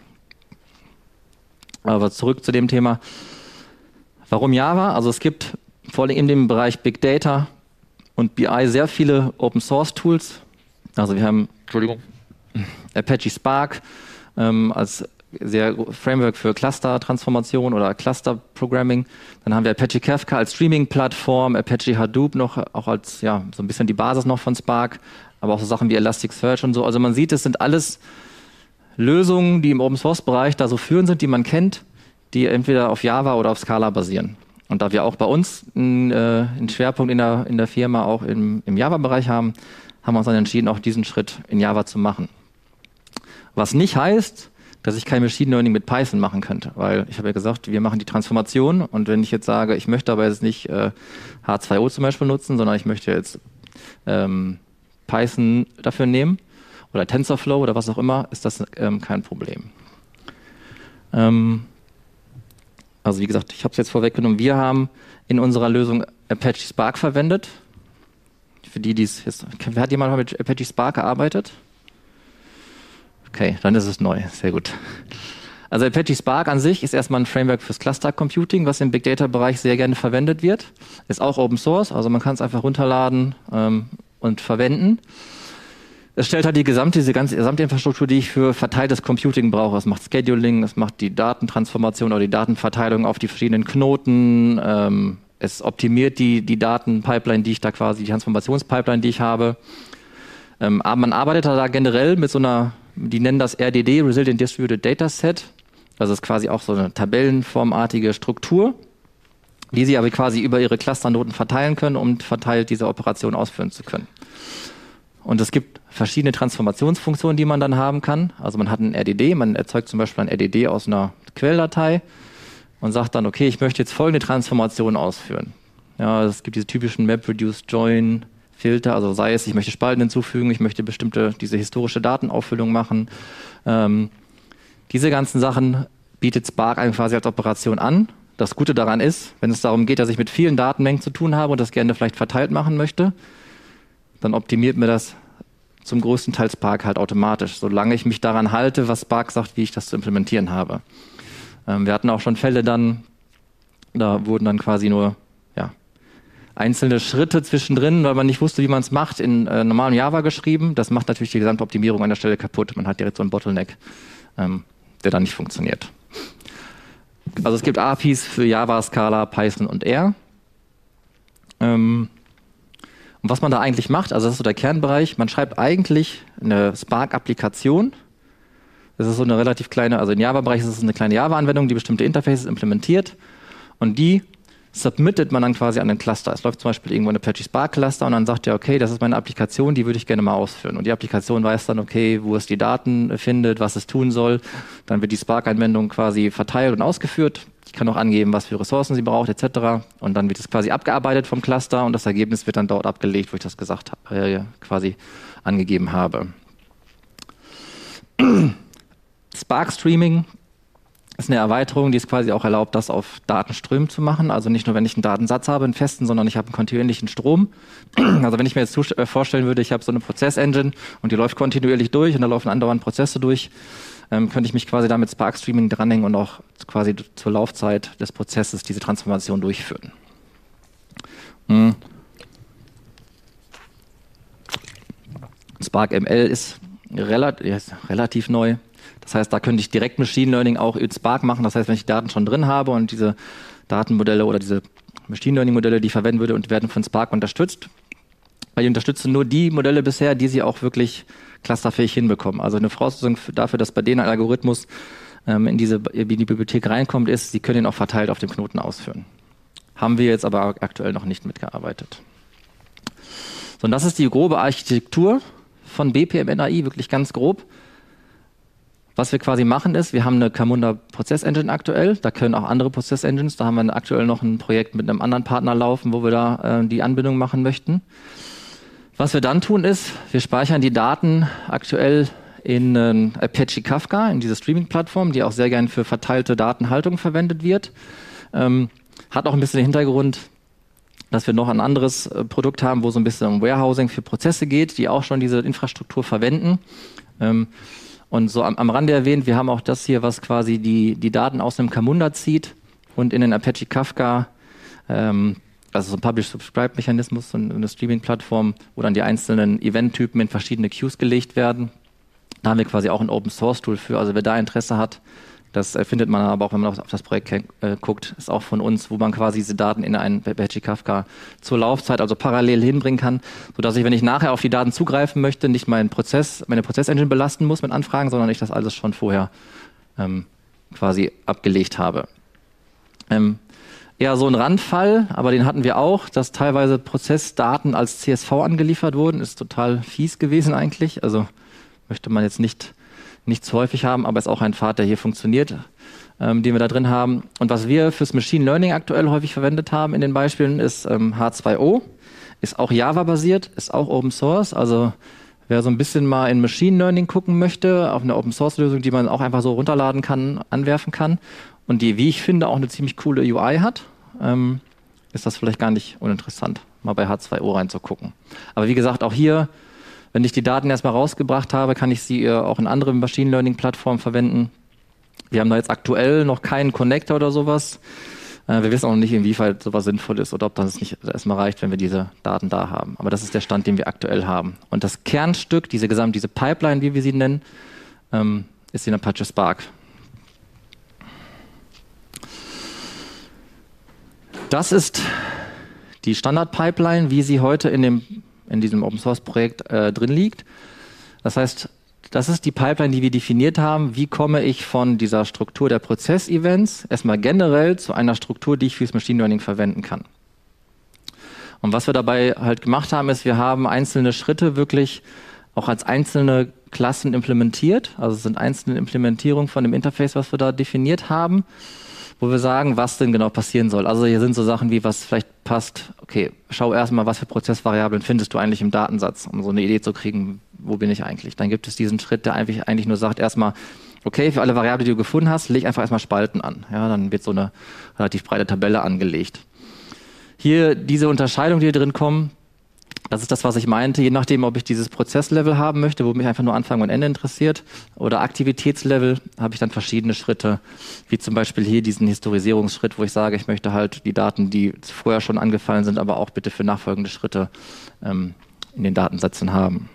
Aber zurück zu dem Thema, warum Java? Also es gibt vor allem in dem Bereich Big Data und B I sehr viele Open Source Tools. Also wir haben, Entschuldigung, Apache Spark ähm, als sehr Framework für Cluster-Transformation oder Cluster-Programming. Dann haben wir Apache Kafka als Streaming-Plattform, Apache Hadoop noch auch als ja so ein bisschen die Basis noch von Spark, aber auch so Sachen wie Elasticsearch und so. Also man sieht, es sind alles Lösungen, die im Open-Source-Bereich da so führend sind, die man kennt, die entweder auf Java oder auf Scala basieren. Und da wir auch bei uns einen, äh, einen Schwerpunkt in der, in der Firma auch im, im Java-Bereich haben, haben wir uns dann entschieden, auch diesen Schritt in Java zu machen. Was nicht heißt, dass ich kein Machine Learning mit Python machen könnte, weil ich habe ja gesagt, wir machen die Transformation und wenn ich jetzt sage, ich möchte aber jetzt nicht äh, H zwei O zum Beispiel nutzen, sondern ich möchte jetzt ähm, Python dafür nehmen oder TensorFlow oder was auch immer, ist das ähm, kein Problem. Ähm, Also wie gesagt, ich habe es jetzt vorweggenommen, wir haben in unserer Lösung Apache Spark verwendet. Für die, die es jetzt, hat jemand mal mit Apache Spark gearbeitet? Okay, dann ist es neu, sehr gut. Also Apache Spark an sich ist erstmal ein Framework fürs Cluster Computing, was im Big Data Bereich sehr gerne verwendet wird. Ist auch Open Source, also man kann es einfach runterladen ähm, und verwenden. Es stellt halt die gesamte, diese ganze gesamte Infrastruktur, die ich für verteiltes Computing brauche. Es macht Scheduling, es macht die Datentransformation oder die Datenverteilung auf die verschiedenen Knoten. Ähm, es optimiert die, die Datenpipeline, die ich da quasi, die Transformationspipeline, die ich habe. Ähm, aber man arbeitet da generell mit so einer, die nennen das R D D, Resilient Distributed Data Set. Also es ist quasi auch so eine tabellenformartige Struktur, die sie aber quasi über ihre Clusternoten verteilen können, um verteilt diese Operation ausführen zu können. Und es gibt verschiedene Transformationsfunktionen, die man dann haben kann. Also man hat ein R D D, man erzeugt zum Beispiel ein R D D aus einer Quelldatei und sagt dann, okay, ich möchte jetzt folgende Transformation ausführen. Ja, es gibt diese typischen Map, Reduce, Join, Filter, also sei es, ich möchte Spalten hinzufügen, ich möchte bestimmte, diese historische Datenauffüllung machen. Ähm, diese ganzen Sachen bietet Spark einem quasi als Operation an. Das Gute daran ist, wenn es darum geht, dass ich mit vielen Datenmengen zu tun habe und das gerne vielleicht verteilt machen möchte, dann optimiert mir das zum größten Teil Spark halt automatisch, solange ich mich daran halte, was Spark sagt, wie ich das zu implementieren habe. Ähm, wir hatten auch schon Fälle dann, da wurden dann quasi nur ja, einzelne Schritte zwischendrin, weil man nicht wusste, wie man es macht, in äh, normalem Java geschrieben. Das macht natürlich die gesamte Optimierung an der Stelle kaputt. Man hat direkt so einen Bottleneck, ähm, der dann nicht funktioniert. Also es gibt A P Is für Java, Scala, Python und R. Ähm, Und was man da eigentlich macht, also das ist so der Kernbereich, man schreibt eigentlich eine Spark-Applikation. Das ist so eine relativ kleine, also im Java-Bereich ist es eine kleine Java-Anwendung, die bestimmte Interfaces implementiert und die submittet man dann quasi an den Cluster. Es läuft zum Beispiel irgendwo ein Apache Spark-Cluster und dann sagt er, okay, das ist meine Applikation, die würde ich gerne mal ausführen. Und die Applikation weiß dann, okay, wo es die Daten findet, was es tun soll. Dann wird die Spark-Anwendung quasi verteilt und ausgeführt. Ich kann auch angeben, was für Ressourcen sie braucht, et cetera. Und dann wird es quasi abgearbeitet vom Cluster und das Ergebnis wird dann dort abgelegt, wo ich das gesagt habe, äh, quasi angegeben habe. Spark Streaming ist eine Erweiterung, die es quasi auch erlaubt, das auf Datenströmen zu machen. Also nicht nur, wenn ich einen Datensatz habe, einen festen, sondern ich habe einen kontinuierlichen Strom. Also wenn ich mir jetzt vorstellen würde, ich habe so eine Prozess-Engine und die läuft kontinuierlich durch und da laufen andauernd Prozesse durch, ähm, könnte ich mich quasi damit Spark Streaming dranhängen und auch quasi zur Laufzeit des Prozesses diese Transformation durchführen. Hm. Spark M L ist relativ, ist relativ neu. Das heißt, da könnte ich direkt Machine Learning auch in Spark machen. Das heißt, wenn ich Daten schon drin habe und diese Datenmodelle oder diese Machine Learning Modelle, die ich verwenden würde, und werden von Spark unterstützt. Weil die unterstützen nur die Modelle bisher, die sie auch wirklich clusterfähig hinbekommen. Also eine Voraussetzung dafür, dass bei denen ein Algorithmus ähm, in, diese, in die Bibliothek reinkommt, ist, sie können ihn auch verteilt auf dem Knoten ausführen. Haben wir jetzt aber aktuell noch nicht mitgearbeitet. So, und das ist die grobe Architektur von B P M N A I, wirklich ganz grob. Was wir quasi machen ist, wir haben eine Camunda Prozess-Engine aktuell, da können auch andere Prozess-Engines, da haben wir aktuell noch ein Projekt mit einem anderen Partner laufen, wo wir da äh, die Anbindung machen möchten. Was wir dann tun ist, wir speichern die Daten aktuell in äh, Apache Kafka, in diese Streaming-Plattform, die auch sehr gern für verteilte Datenhaltung verwendet wird. Ähm, hat auch ein bisschen den Hintergrund, dass wir noch ein anderes äh, Produkt haben, wo so ein bisschen um Warehousing für Prozesse geht, die auch schon diese Infrastruktur verwenden. Ähm, Und so am, am Rande erwähnt, wir haben auch das hier, was quasi die, die Daten aus einem Camunda zieht und in den Apache Kafka, ähm, also so ein Publish-Subscribe-Mechanismus, so eine Streaming-Plattform, wo dann die einzelnen Event-Typen in verschiedene Queues gelegt werden. Da haben wir quasi auch ein Open-Source-Tool für. Also wer da Interesse hat, das äh, findet man aber auch, wenn man auf das Projekt äh, guckt, ist auch von uns, wo man quasi diese Daten in einen Apache Kafka zur Laufzeit, also parallel hinbringen kann, sodass ich, wenn ich nachher auf die Daten zugreifen möchte, nicht meinen Prozess, meine Prozess-Engine belasten muss mit Anfragen, sondern ich das alles schon vorher ähm, quasi abgelegt habe. Ähm, eher so ein Randfall, aber den hatten wir auch, dass teilweise Prozessdaten als C S V angeliefert wurden, ist total fies gewesen eigentlich, also möchte man jetzt nicht nicht zu häufig haben, aber ist auch ein Pfad, der hier funktioniert, ähm, den wir da drin haben. Und was wir fürs Machine Learning aktuell häufig verwendet haben in den Beispielen ist ähm, H zwei O, ist auch Java-basiert, ist auch Open Source. Also wer so ein bisschen mal in Machine Learning gucken möchte, auf eine Open Source Lösung, die man auch einfach so runterladen kann, anwerfen kann und die, wie ich finde, auch eine ziemlich coole U I hat, ähm, ist das vielleicht gar nicht uninteressant, mal bei H zwei O reinzugucken. Aber wie gesagt, auch hier, wenn ich die Daten erstmal rausgebracht habe, kann ich sie auch in anderen Machine Learning Plattformen verwenden. Wir haben da jetzt aktuell noch keinen Connector oder sowas. Äh, wir wissen auch noch nicht, inwieweit sowas sinnvoll ist oder ob das nicht erstmal reicht, wenn wir diese Daten da haben. Aber das ist der Stand, den wir aktuell haben. Und das Kernstück, diese gesamte, diese Pipeline, wie wir sie nennen, ähm, ist in Apache Spark. Das ist die Standard-Pipeline, wie sie heute in dem in diesem Open-Source-Projekt äh, drin liegt. Das heißt, das ist die Pipeline, die wir definiert haben. Wie komme ich von dieser Struktur der Prozess-Events erstmal generell zu einer Struktur, die ich fürs Machine Learning verwenden kann. Und was wir dabei halt gemacht haben, ist, wir haben einzelne Schritte wirklich auch als einzelne Klassen implementiert. Also es sind einzelne Implementierungen von dem Interface, was wir da definiert haben, wo wir sagen, was denn genau passieren soll. Also hier sind so Sachen wie, was vielleicht passt, okay, schau erstmal, was für Prozessvariablen findest du eigentlich im Datensatz, um so eine Idee zu kriegen, wo bin ich eigentlich. Dann gibt es diesen Schritt, der eigentlich, eigentlich nur sagt, erstmal, okay, für alle Variablen, die du gefunden hast, leg einfach erstmal Spalten an. Ja, dann wird so eine relativ breite Tabelle angelegt. Hier diese Unterscheidung, die hier drin kommen, das ist das, was ich meinte, je nachdem, ob ich dieses Prozesslevel haben möchte, wo mich einfach nur Anfang und Ende interessiert, oder Aktivitätslevel, habe ich dann verschiedene Schritte, wie zum Beispiel hier diesen Historisierungsschritt, wo ich sage, ich möchte halt die Daten, die vorher schon angefallen sind, aber auch bitte für nachfolgende Schritte ähm, in den Datensätzen haben.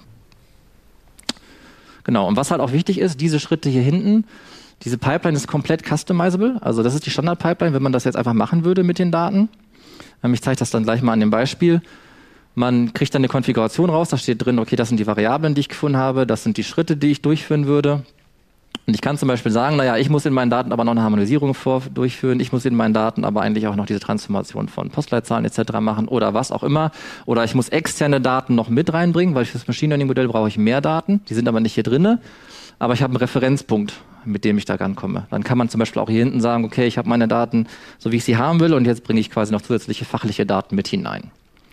Genau, und was halt auch wichtig ist, diese Schritte hier hinten, diese Pipeline ist komplett customizable, also das ist die Standard-Pipeline, wenn man das jetzt einfach machen würde mit den Daten. Ähm, ich zeige das dann gleich mal an dem Beispiel. Man kriegt dann eine Konfiguration raus, da steht drin, okay, das sind die Variablen, die ich gefunden habe, das sind die Schritte, die ich durchführen würde. Und ich kann zum Beispiel sagen, naja, ich muss in meinen Daten aber noch eine Harmonisierung vor, durchführen, ich muss in meinen Daten aber eigentlich auch noch diese Transformation von Postleitzahlen et cetera machen oder was auch immer. Oder ich muss externe Daten noch mit reinbringen, weil für das Machine Learning Modell brauche ich mehr Daten, die sind aber nicht hier drinne. Aber ich habe einen Referenzpunkt, mit dem ich da rankomme. Dann kann man zum Beispiel auch hier hinten sagen, okay, ich habe meine Daten, so wie ich sie haben will und jetzt bringe ich quasi noch zusätzliche fachliche Daten mit hinein.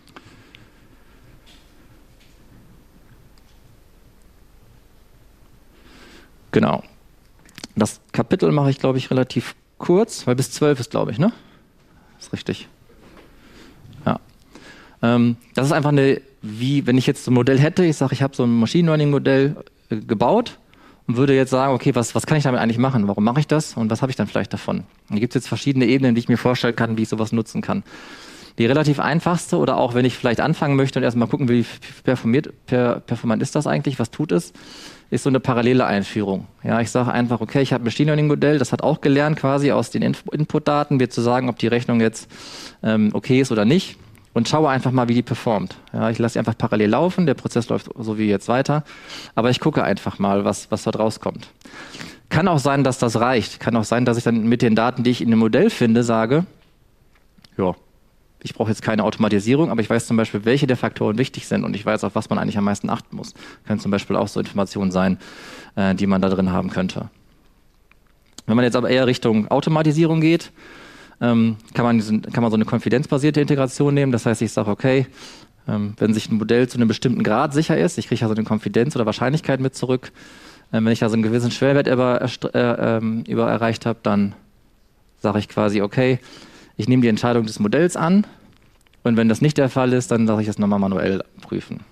Genau. Das Kapitel mache ich, glaube ich, relativ kurz, weil bis zwölf ist, glaube ich, ne? Ist richtig. Ja. Ähm, das ist einfach eine, wie, wenn ich jetzt so ein Modell hätte, ich sage, ich habe so ein Machine Learning Modell äh, gebaut und würde jetzt sagen, okay, was, was kann ich damit eigentlich machen? Warum mache ich das? Und was habe ich dann vielleicht davon? Da gibt es jetzt verschiedene Ebenen, die ich mir vorstellen kann, wie ich sowas nutzen kann. Die relativ einfachste, oder auch wenn ich vielleicht anfangen möchte und erstmal gucken will, wie performiert, per, performant ist das eigentlich, was tut es, ist so eine parallele Einführung. Ja, ich sage einfach, okay, ich habe ein Machine Learning Modell, das hat auch gelernt quasi aus den Input-Daten, mir zu sagen, ob die Rechnung jetzt ähm, okay ist oder nicht, und schaue einfach mal, wie die performt. Ja, ich lasse sie einfach parallel laufen, der Prozess läuft so wie jetzt weiter, aber ich gucke einfach mal, was, was dort rauskommt. Kann auch sein, dass das reicht. Kann auch sein, dass ich dann mit den Daten, die ich in dem Modell finde, sage, ja, ich brauche jetzt keine Automatisierung, aber ich weiß zum Beispiel, welche der Faktoren wichtig sind und ich weiß, auf was man eigentlich am meisten achten muss. Können zum Beispiel auch so Informationen sein, äh, die man da drin haben könnte. Wenn man jetzt aber eher Richtung Automatisierung geht, ähm, kann man diesen, kann man so eine konfidenzbasierte Integration nehmen. Das heißt, ich sage, okay, ähm, wenn sich ein Modell zu einem bestimmten Grad sicher ist, ich kriege also eine Konfidenz oder Wahrscheinlichkeit mit zurück. Ähm, wenn ich also einen gewissen Schwellwert über, äh, ähm, über erreicht habe, dann sage ich quasi, okay, ich nehme die Entscheidung des Modells an und wenn das nicht der Fall ist, dann lasse ich das nochmal manuell prüfen.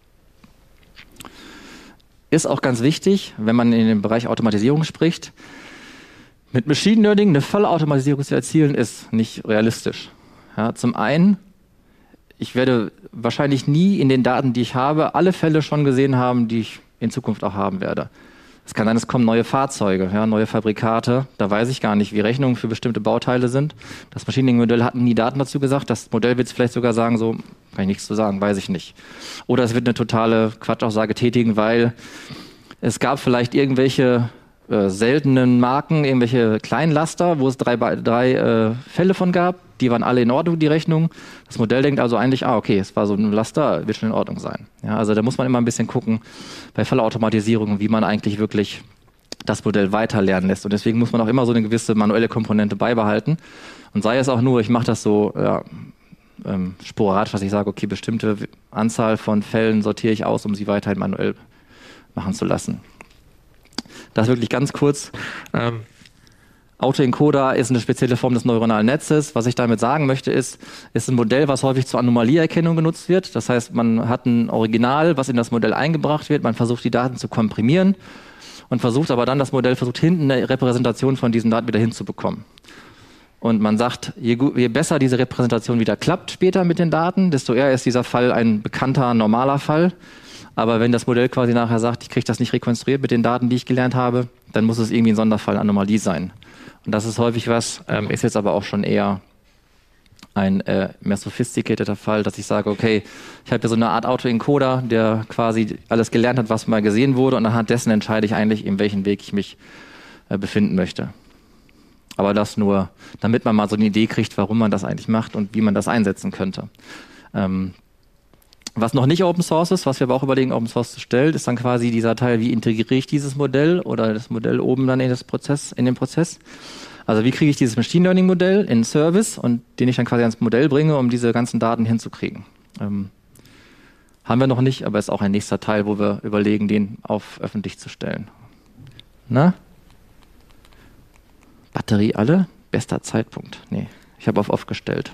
Ist auch ganz wichtig, wenn man in dem Bereich Automatisierung spricht, mit Machine Learning eine Vollautomatisierung zu erzielen, ist nicht realistisch. Ja, zum einen, ich werde wahrscheinlich nie in den Daten, die ich habe, alle Fälle schon gesehen haben, die ich in Zukunft auch haben werde. Es kann sein, es kommen neue Fahrzeuge, ja, neue Fabrikate. Da weiß ich gar nicht, wie Rechnungen für bestimmte Bauteile sind. Das Machine Learning Modell hat nie Daten dazu gesagt. Das Modell wird es vielleicht sogar sagen, so kann ich nichts zu sagen, weiß ich nicht. Oder es wird eine totale Quatschaussage tätigen, weil es gab vielleicht irgendwelche äh, seltenen Marken, irgendwelche Kleinlaster, wo es drei, drei äh, Fälle von gab. Die waren alle in Ordnung, die Rechnung. Das Modell denkt also eigentlich, ah, okay, es war so ein Laster, wird schon in Ordnung sein. Ja, also da muss man immer ein bisschen gucken bei Vollautomatisierung, wie man eigentlich wirklich das Modell weiter lernen lässt. Und deswegen muss man auch immer so eine gewisse manuelle Komponente beibehalten. Und sei es auch nur, ich mache das so ja, ähm, sporadisch, dass ich sage, okay, bestimmte Anzahl von Fällen sortiere ich aus, um sie weiterhin manuell machen zu lassen. Das wirklich ganz kurz. Ähm, Autoencoder ist eine spezielle Form des neuronalen Netzes. Was ich damit sagen möchte, ist, ist ein Modell, was häufig zur Anomalieerkennung genutzt wird. Das heißt, man hat ein Original, was in das Modell eingebracht wird. Man versucht, die Daten zu komprimieren und versucht aber dann, das Modell versucht, hinten eine Repräsentation von diesen Daten wieder hinzubekommen. Und man sagt, je, je besser diese Repräsentation wieder klappt später mit den Daten, desto eher ist dieser Fall ein bekannter, normaler Fall. Aber wenn das Modell quasi nachher sagt, ich kriege das nicht rekonstruiert mit den Daten, die ich gelernt habe, dann muss es irgendwie ein Sonderfall, Anomalie sein. Und das ist häufig was, ähm, ist jetzt aber auch schon eher ein äh, mehr sophisticateder Fall, dass ich sage, okay, ich habe ja so eine Art Autoencoder, der quasi alles gelernt hat, was mal gesehen wurde und anhand dessen entscheide ich eigentlich, in welchem Weg ich mich äh, befinden möchte. Aber das nur, damit man mal so eine Idee kriegt, warum man das eigentlich macht und wie man das einsetzen könnte. Ähm, Was noch nicht Open Source ist, was wir aber auch überlegen, Open Source zu stellen, ist dann quasi dieser Teil, wie integriere ich dieses Modell oder das Modell oben dann in das Prozess, in den Prozess. Also wie kriege ich dieses Machine Learning Modell in einen Service und den ich dann quasi ans Modell bringe, um diese ganzen Daten hinzukriegen. Ähm, haben wir noch nicht, aber ist auch ein nächster Teil, wo wir überlegen, den auf öffentlich zu stellen. Na? Batterie alle? Bester Zeitpunkt. Nee, ich habe auf off gestellt.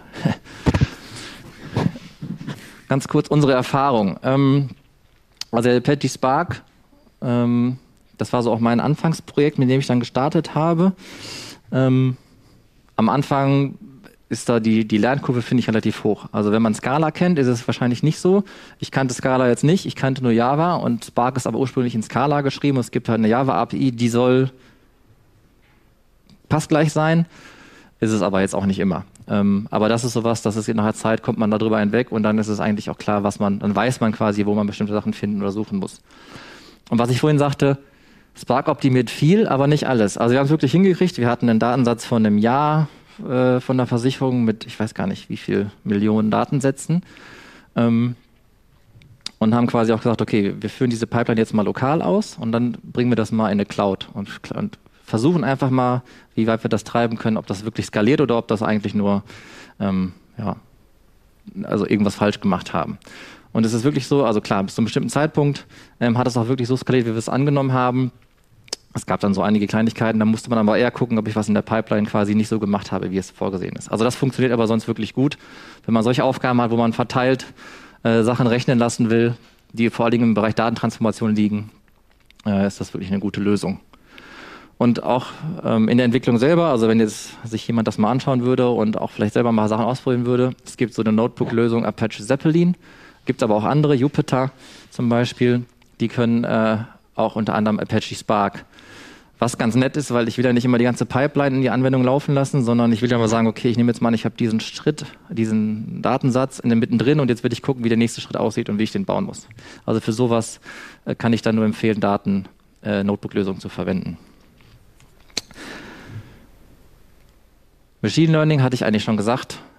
Ganz kurz unsere Erfahrung. Ähm, also der Apache Spark, ähm, das war so auch mein Anfangsprojekt, mit dem ich dann gestartet habe. Ähm, am Anfang ist da die, die Lernkurve, finde ich, relativ hoch. Also wenn man Scala kennt, ist es wahrscheinlich nicht so. Ich kannte Scala jetzt nicht, ich kannte nur Java und Spark ist aber ursprünglich in Scala geschrieben. Es gibt halt eine Java-A P I, die soll passgleich sein, ist es aber jetzt auch nicht immer. Ähm, aber das ist sowas, das ist nach der Zeit, kommt man darüber hinweg und dann ist es eigentlich auch klar, was man, dann weiß man quasi, wo man bestimmte Sachen finden oder suchen muss. Und was ich vorhin sagte, Spark optimiert viel, aber nicht alles. Also wir haben es wirklich hingekriegt, wir hatten einen Datensatz von einem Jahr äh, von der Versicherung mit, ich weiß gar nicht, wie viel Millionen Datensätzen ähm, und haben quasi auch gesagt, okay, wir führen diese Pipeline jetzt mal lokal aus und dann bringen wir das mal in eine Cloud und, und versuchen einfach mal, wie weit wir das treiben können, ob das wirklich skaliert oder ob das eigentlich nur, ähm, ja, also irgendwas falsch gemacht haben. Und es ist wirklich so, also klar, bis zu einem bestimmten Zeitpunkt ähm, hat es auch wirklich so skaliert, wie wir es angenommen haben. Es gab dann so einige Kleinigkeiten, da musste man aber eher gucken, ob ich was in der Pipeline quasi nicht so gemacht habe, wie es vorgesehen ist. Also das funktioniert aber sonst wirklich gut. Wenn man solche Aufgaben hat, wo man verteilt äh, Sachen rechnen lassen will, die vor allen Dingen im Bereich Datentransformation liegen, äh, ist das wirklich eine gute Lösung. Und auch ähm, in der Entwicklung selber, also wenn jetzt sich jemand das mal anschauen würde und auch vielleicht selber mal Sachen ausprobieren würde, es gibt so eine Notebook-Lösung Apache Zeppelin, gibt es aber auch andere, Jupyter zum Beispiel, die können äh, auch unter anderem Apache Spark. Was ganz nett ist, weil ich will ja nicht immer die ganze Pipeline in die Anwendung laufen lassen, sondern ich will ja mal sagen, okay, ich nehme jetzt mal an, ich habe diesen Schritt, diesen Datensatz in dem mittendrin und jetzt will ich gucken, wie der nächste Schritt aussieht und wie ich den bauen muss. Also für sowas äh, kann ich dann nur empfehlen, Daten-Notebook-Lösungen zu verwenden. Machine Learning hatte ich eigentlich schon gesagt,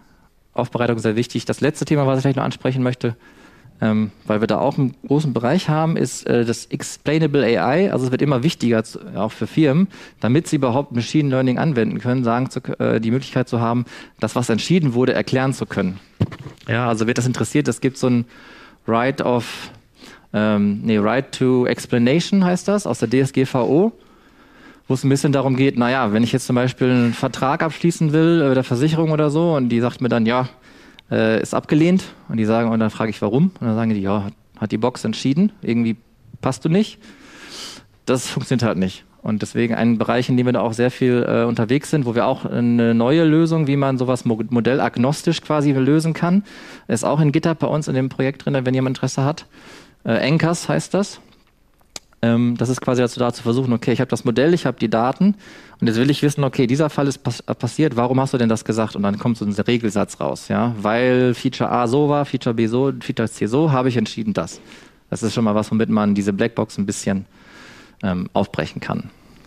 Aufbereitung sehr wichtig. Das letzte Thema, was ich vielleicht noch ansprechen möchte, ähm, weil wir da auch einen großen Bereich haben, ist äh, das Explainable A I. Also es wird immer wichtiger, zu, auch für Firmen, damit sie überhaupt Machine Learning anwenden können, sagen zu, äh, die Möglichkeit zu haben, das, was entschieden wurde, erklären zu können. Ja, also wird das interessiert, es gibt so ein Right of, ähm, nee, Right to Explanation heißt das, aus der D S G V O, wo es ein bisschen darum geht, naja, wenn ich jetzt zum Beispiel einen Vertrag abschließen will, äh, der Versicherung oder so, und die sagt mir dann, ja, äh, ist abgelehnt, und die sagen, und dann frage ich, warum? Und dann sagen die, ja, hat, hat die Box entschieden, irgendwie passt du nicht. Das funktioniert halt nicht. Und deswegen ein Bereich, in dem wir da auch sehr viel äh, unterwegs sind, wo wir auch eine neue Lösung, wie man sowas modellagnostisch quasi lösen kann, ist auch in GitHub bei uns in dem Projekt drin, wenn jemand Interesse hat. Äh, Anchors heißt das. Ähm, das ist quasi dazu da zu versuchen, okay, ich habe das Modell, ich habe die Daten und jetzt will ich wissen, okay, dieser Fall ist pass passiert, warum hast du denn das gesagt? Und dann kommt so ein Regelsatz raus, ja, weil Feature A so war, Feature B so, Feature C so, habe ich entschieden das. Das ist schon mal was, womit man diese Blackbox ein bisschen ähm, aufbrechen kann.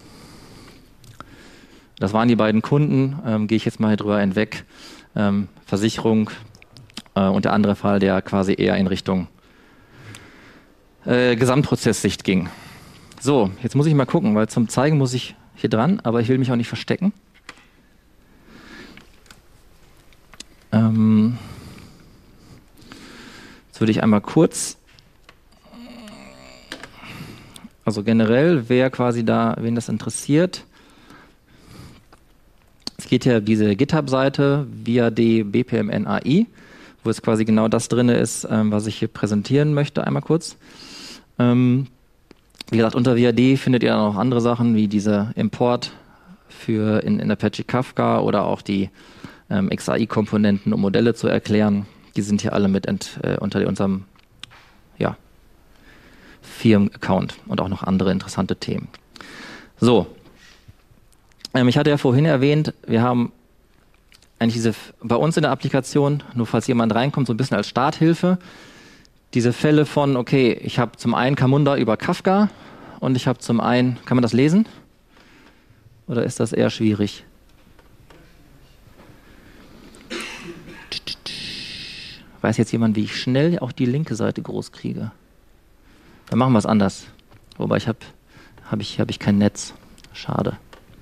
Das waren die beiden Kunden, ähm, gehe ich jetzt mal hier drüber hinweg. Ähm, Versicherung äh, und der andere Fall, der quasi eher in Richtung äh, Gesamtprozesssicht ging. So, jetzt muss ich mal gucken, weil zum Zeigen muss ich hier dran, aber ich will mich auch nicht verstecken. Ähm, jetzt würde ich einmal kurz, also generell, wer quasi da, wen das interessiert, es geht ja diese GitHub-Seite via die B P M N A I, wo es quasi genau das drin ist, ähm, was ich hier präsentieren möchte, einmal kurz. Ähm, wie gesagt, unter V I A D findet ihr noch andere Sachen, wie dieser Import für in, in Apache Kafka oder auch die ähm, X A I-Komponenten, um Modelle zu erklären. Die sind hier alle mit ent, äh, unter unserem ja, Firmen-Account und auch noch andere interessante Themen. So. Ähm, ich hatte ja vorhin erwähnt, wir haben eigentlich diese, bei uns in der Applikation, nur falls jemand reinkommt, so ein bisschen als Starthilfe, diese Fälle von, okay, ich habe zum einen Camunda über Kafka und ich habe zum einen, kann man das lesen? Oder ist das eher schwierig? Weiß jetzt jemand, wie ich schnell auch die linke Seite groß kriege? Dann machen wir es anders. Wobei ich habe hab ich, hab ich kein Netz. Schade.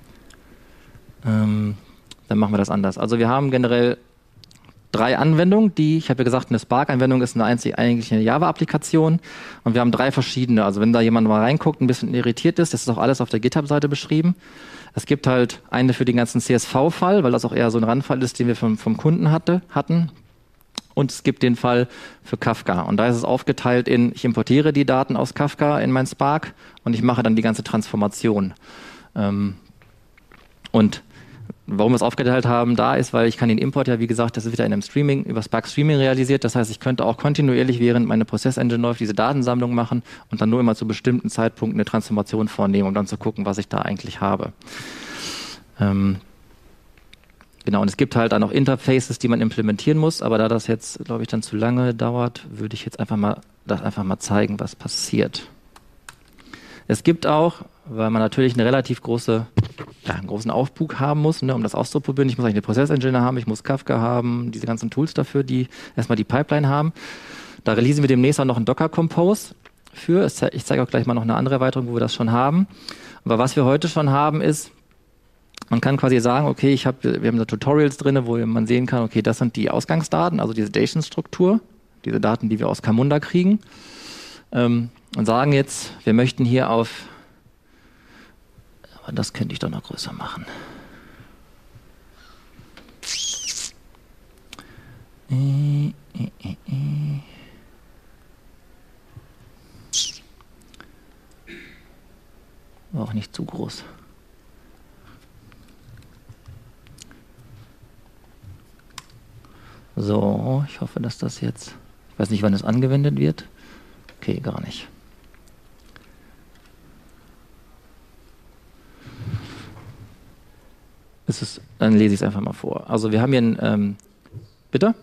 Ähm, dann machen wir das anders. Also wir haben generell drei Anwendungen, die, ich habe ja gesagt, eine Spark-Anwendung ist eine einzig, eigentlich eine Java-Applikation und wir haben drei verschiedene. Also wenn da jemand mal reinguckt, ein bisschen irritiert ist, das ist auch alles auf der GitHub-Seite beschrieben. Es gibt halt eine für den ganzen C S V-Fall, weil das auch eher so ein Randfall ist, den wir vom, vom Kunden hatte, hatten. Und es gibt den Fall für Kafka. Und da ist es aufgeteilt in, ich importiere die Daten aus Kafka in mein Spark und ich mache dann die ganze Transformation. Ähm, und warum wir es aufgeteilt haben, da ist, weil ich kann den Import ja, wie gesagt, das ist wieder in einem Streaming, über Spark Streaming realisiert. Das heißt, ich könnte auch kontinuierlich, während meine Prozess-Engine läuft, diese Datensammlung machen und dann nur immer zu bestimmten Zeitpunkten eine Transformation vornehmen, um dann zu gucken, was ich da eigentlich habe. Ähm, genau, und es gibt halt dann auch Interfaces, die man implementieren muss, aber da das jetzt, glaube ich, dann zu lange dauert, würde ich jetzt einfach mal, das einfach mal zeigen, was passiert. Es gibt auch, weil man natürlich eine relativ große, ja, einen großen Aufbug haben muss, ne, um das auszuprobieren. Ich muss eigentlich eine Prozess-Engine haben, ich muss Kafka haben, diese ganzen Tools dafür, die erstmal die Pipeline haben. Da releasen wir demnächst auch noch einen Docker-Compose für. Ich zeige auch gleich mal noch eine andere Erweiterung, wo wir das schon haben. Aber was wir heute schon haben ist, man kann quasi sagen, okay, ich hab, wir haben da Tutorials drin, wo man sehen kann, okay, das sind die Ausgangsdaten, also diese Dation-Struktur, diese Daten, die wir aus Camunda kriegen. Ähm, und sagen jetzt, wir möchten hier auf, aber das könnte ich doch noch größer machen. Äh, äh, äh, äh. War auch nicht zu groß. So, ich hoffe, dass das jetzt, ich weiß nicht, wann es angewendet wird. Okay, gar nicht. Es ist, dann lese ich es einfach mal vor. Also wir haben hier ein, ähm, bitte?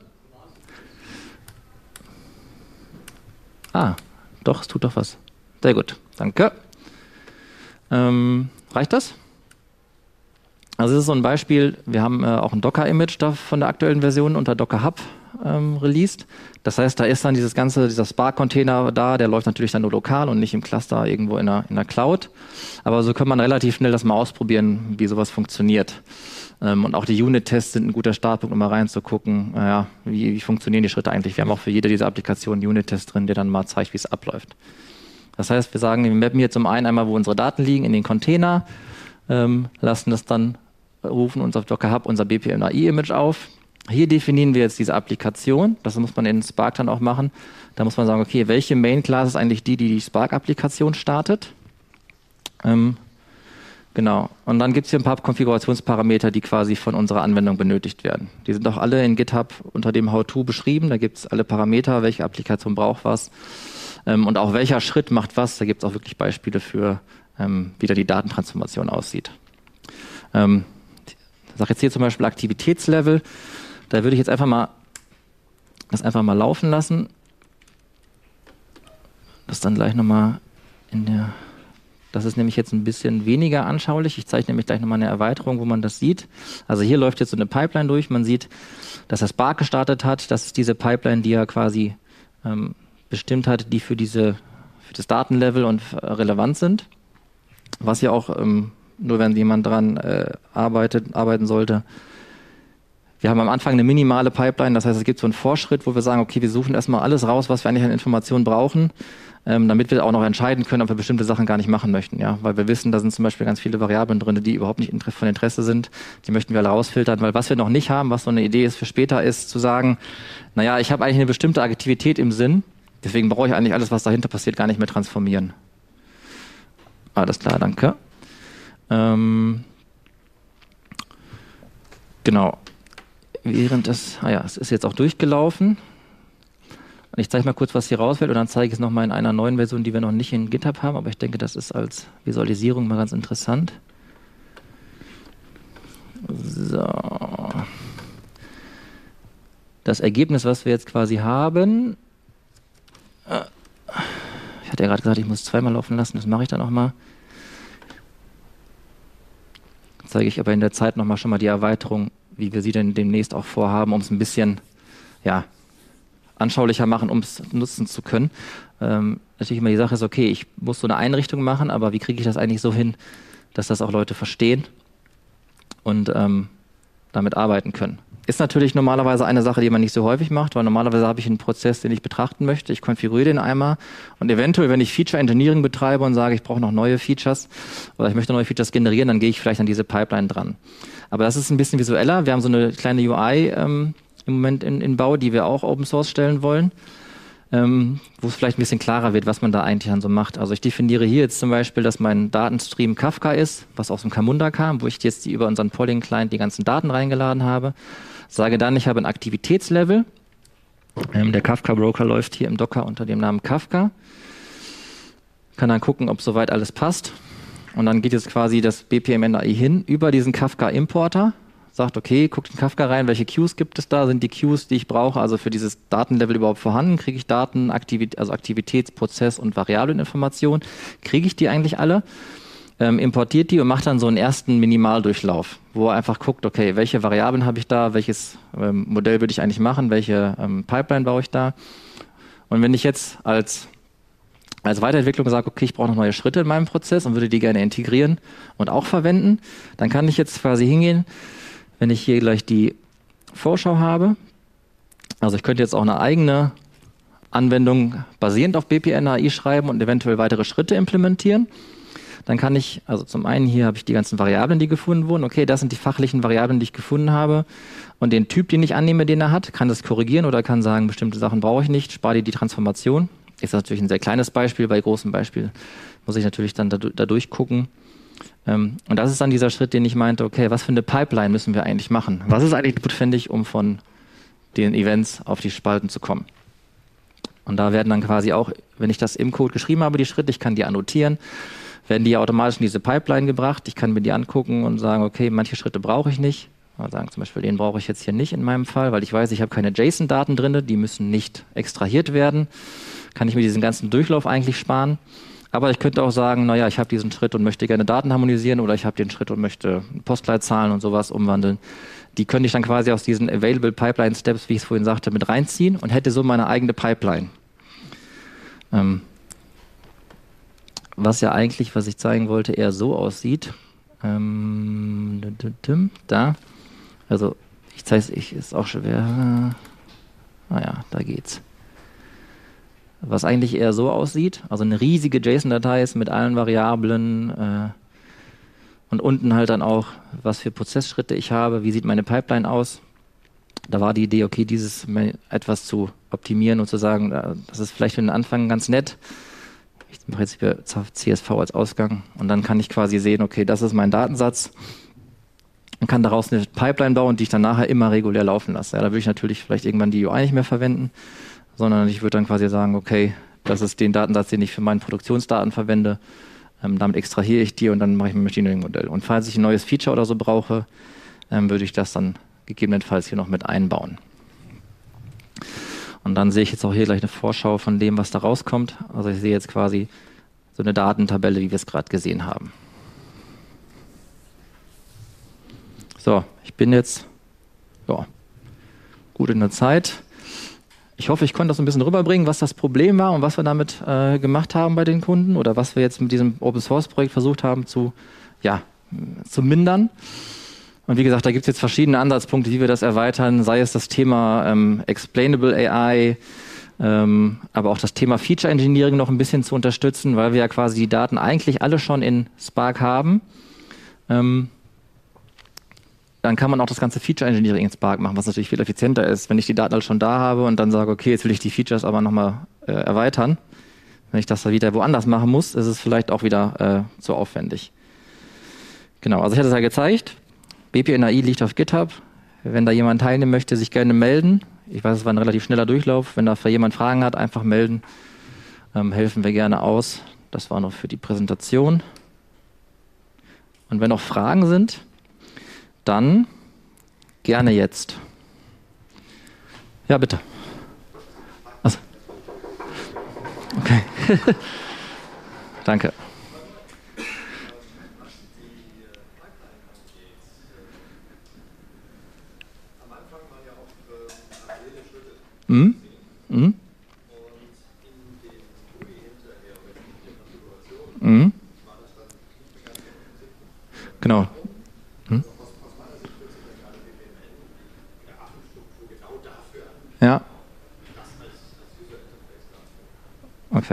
Ah, doch, es tut doch was. Sehr gut, danke. Ähm, reicht das? Also das ist so ein Beispiel, wir haben äh, auch ein Docker-Image da von der aktuellen Version unter Docker Hub ähm, released. Das heißt, da ist dann dieses ganze, dieser Spark-Container da, der läuft natürlich dann nur lokal und nicht im Cluster irgendwo in der, in der Cloud. Aber so kann man relativ schnell das mal ausprobieren, wie sowas funktioniert. Ähm, und auch die Unit-Tests sind ein guter Startpunkt, um mal reinzugucken, naja, wie, wie funktionieren die Schritte eigentlich. Wir haben auch für jede dieser Applikationen einen Unit-Test drin, der dann mal zeigt, wie es abläuft. Das heißt, wir sagen, wir mappen hier zum einen einmal, wo unsere Daten liegen, in den Container, ähm, lassen das dann rufen uns auf Docker Hub unser B P M A I-Image auf. Hier definieren wir jetzt diese Applikation. Das muss man in Spark dann auch machen. Da muss man sagen, okay, welche Main-Class ist eigentlich die, die die Spark-Applikation startet? Ähm, genau. Und dann gibt es hier ein paar Konfigurationsparameter, die quasi von unserer Anwendung benötigt werden. Die sind auch alle in GitHub unter dem How-To beschrieben. Da gibt es alle Parameter, welche Applikation braucht was. Ähm, und auch welcher Schritt macht was. Da gibt es auch wirklich Beispiele für, ähm, wie da die Datentransformation aussieht. Ähm, Ich sage jetzt hier zum Beispiel Aktivitätslevel. Da würde ich jetzt einfach mal das einfach mal laufen lassen. Das dann gleich nochmal in der. Das ist nämlich jetzt ein bisschen weniger anschaulich. Ich zeige nämlich gleich nochmal eine Erweiterung, wo man das sieht. Also hier läuft jetzt so eine Pipeline durch. Man sieht, dass er Spark gestartet hat. Das ist diese Pipeline, die er quasi ähm, bestimmt hat, die für diese für das Datenlevel und äh, relevant sind. Was ja auch ähm, nur wenn jemand dran äh, arbeitet, arbeiten sollte. Wir haben am Anfang eine minimale Pipeline, das heißt, es gibt so einen Vorschritt, wo wir sagen, okay, wir suchen erstmal alles raus, was wir eigentlich an Informationen brauchen, ähm, damit wir auch noch entscheiden können, ob wir bestimmte Sachen gar nicht machen möchten. Ja? Weil wir wissen, da sind zum Beispiel ganz viele Variablen drin, die überhaupt nicht von Interesse sind. Die möchten wir alle rausfiltern, weil was wir noch nicht haben, was so eine Idee ist für später, ist zu sagen, naja, ich habe eigentlich eine bestimmte Aktivität im Sinn, deswegen brauche ich eigentlich alles, was dahinter passiert, gar nicht mehr transformieren. Alles klar, danke. Ähm, genau. Während es, ah ja, es ist jetzt auch durchgelaufen. Und ich zeige mal kurz, was hier rausfällt und dann zeige ich es nochmal in einer neuen Version, die wir noch nicht in GitHub haben, aber ich denke, das ist als Visualisierung mal ganz interessant. So. Das Ergebnis, was wir jetzt quasi haben, ich hatte ja gerade gesagt, ich muss zweimal laufen lassen, das mache ich dann auch mal. Zeige ich aber in der Zeit nochmal schon mal die Erweiterung, wie wir sie denn demnächst auch vorhaben, um es ein bisschen ja, anschaulicher machen, um es nutzen zu können. Ähm, natürlich immer die Sache ist, okay, ich muss so eine Einrichtung machen, aber wie kriege ich das eigentlich so hin, dass das auch Leute verstehen und ähm, damit arbeiten können. Ist natürlich normalerweise eine Sache, die man nicht so häufig macht, weil normalerweise habe ich einen Prozess, den ich betrachten möchte. Ich konfiguriere den einmal und eventuell, wenn ich Feature Engineering betreibe und sage, ich brauche noch neue Features oder ich möchte neue Features generieren, dann gehe ich vielleicht an diese Pipeline dran. Aber das ist ein bisschen visueller. Wir haben so eine kleine U I ähm, im Moment in, in Bau, die wir auch Open Source stellen wollen, ähm, wo es vielleicht ein bisschen klarer wird, was man da eigentlich dann so macht. Also ich definiere hier jetzt zum Beispiel, dass mein Datenstream Kafka ist, was aus dem Camunda kam, wo ich jetzt die über unseren Polling-Client die ganzen Daten reingeladen habe. Sage dann, ich habe ein Aktivitätslevel. Ähm, der Kafka-Broker läuft hier im Docker unter dem Namen Kafka. Kann dann gucken, ob soweit alles passt. Und dann geht jetzt quasi das B P M N A I hin über diesen Kafka-Importer. Sagt, okay, guckt in Kafka rein, welche Queues gibt es da? Sind die Queues, die ich brauche, also für dieses Datenlevel überhaupt vorhanden? Kriege ich Daten, Aktivität, also Aktivitäts-, Prozess- und Variableninformationen? Kriege ich die eigentlich alle? Ähm, importiert die und macht dann so einen ersten Minimaldurchlauf, wo er einfach guckt, okay, welche Variablen habe ich da, welches ähm, Modell würde ich eigentlich machen, welche ähm, Pipeline baue ich da. Und wenn ich jetzt als, als Weiterentwicklung sage, okay, ich brauche noch neue Schritte in meinem Prozess und würde die gerne integrieren und auch verwenden, dann kann ich jetzt quasi hingehen, wenn ich hier gleich die Vorschau habe. Also ich könnte jetzt auch eine eigene Anwendung basierend auf B P M N A I schreiben und eventuell weitere Schritte implementieren. Dann kann ich, also zum einen hier habe ich die ganzen Variablen, die gefunden wurden. Okay, das sind die fachlichen Variablen, die ich gefunden habe. Und den Typ, den ich annehme, den er hat, kann das korrigieren oder kann sagen, bestimmte Sachen brauche ich nicht, spare dir die Transformation. Ist natürlich ein sehr kleines Beispiel. Bei großem Beispiel muss ich natürlich dann da, da durchgucken. Ähm, und das ist dann dieser Schritt, den ich meinte, okay, was für eine Pipeline müssen wir eigentlich machen? Was ist eigentlich notwendig, um von den Events auf die Spalten zu kommen? Und da werden dann quasi auch, wenn ich das im Code geschrieben habe, die Schritte, ich kann die annotieren, werden die automatisch in diese Pipeline gebracht. Ich kann mir die angucken und sagen, okay, manche Schritte brauche ich nicht. Mal sagen zum Beispiel, den brauche ich jetzt hier nicht in meinem Fall, weil ich weiß, ich habe keine JSON-Daten drin, die müssen nicht extrahiert werden. Kann ich mir diesen ganzen Durchlauf eigentlich sparen. Aber ich könnte auch sagen, naja, ich habe diesen Schritt und möchte gerne Daten harmonisieren oder ich habe den Schritt und möchte Postleitzahlen und sowas umwandeln. Die könnte ich dann quasi aus diesen Available Pipeline Steps, wie ich es vorhin sagte, mit reinziehen und hätte so meine eigene Pipeline. Ähm, was ja eigentlich, was ich zeigen wollte, eher so aussieht. Ähm, da. Also ich zeige es, ich ist auch schwer. Naja, da geht's. Was eigentlich eher so aussieht, also eine riesige JSON-Datei ist mit allen Variablen äh, und unten halt dann auch, was für Prozessschritte ich habe, wie sieht meine Pipeline aus. Da war die Idee, okay, dieses etwas zu optimieren und zu sagen, das ist vielleicht für den Anfang ganz nett. Ich mache jetzt hier C S V als Ausgang und dann kann ich quasi sehen, okay, das ist mein Datensatz und kann daraus eine Pipeline bauen, die ich dann nachher immer regulär laufen lasse. Ja, da würde ich natürlich vielleicht irgendwann die U I nicht mehr verwenden, sondern ich würde dann quasi sagen, okay, das ist den Datensatz, den ich für meine Produktionsdaten verwende. Ähm, damit extrahiere ich die und dann mache ich ein Machine Learning Modell. Und falls ich ein neues Feature oder so brauche, ähm, würde ich das dann gegebenenfalls hier noch mit einbauen. Und dann sehe ich jetzt auch hier gleich eine Vorschau von dem, was da rauskommt. Also ich sehe jetzt quasi so eine Datentabelle, wie wir es gerade gesehen haben. So, ich bin jetzt ja, gut in der Zeit. Ich hoffe, ich konnte das ein bisschen rüberbringen, was das Problem war und was wir damit äh, gemacht haben bei den Kunden oder was wir jetzt mit diesem Open-Source-Projekt versucht haben zu, ja, zu mindern. Und wie gesagt, da gibt es jetzt verschiedene Ansatzpunkte, wie wir das erweitern, sei es das Thema ähm, Explainable A I, ähm, aber auch das Thema Feature Engineering noch ein bisschen zu unterstützen, weil wir ja quasi die Daten eigentlich alle schon in Spark haben. Ähm, dann kann man auch das ganze Feature Engineering in Spark machen, was natürlich viel effizienter ist, wenn ich die Daten alle schon da habe und dann sage, okay, jetzt will ich die Features aber nochmal äh, erweitern. Wenn ich das da wieder woanders machen muss, ist es vielleicht auch wieder äh, zu aufwendig. Genau, also ich hatte es ja gezeigt. B P N A I liegt auf GitHub. Wenn da jemand teilnehmen möchte, sich gerne melden. Ich weiß, es war ein relativ schneller Durchlauf. Wenn da für jemand Fragen hat, einfach melden. Ähm, helfen wir gerne aus. Das war noch für die Präsentation. Und wenn noch Fragen sind, dann gerne jetzt. Ja, bitte. Also. Okay. Danke. Mhm. Mhm. Mhm. Genau. Mhm. Ja. Okay.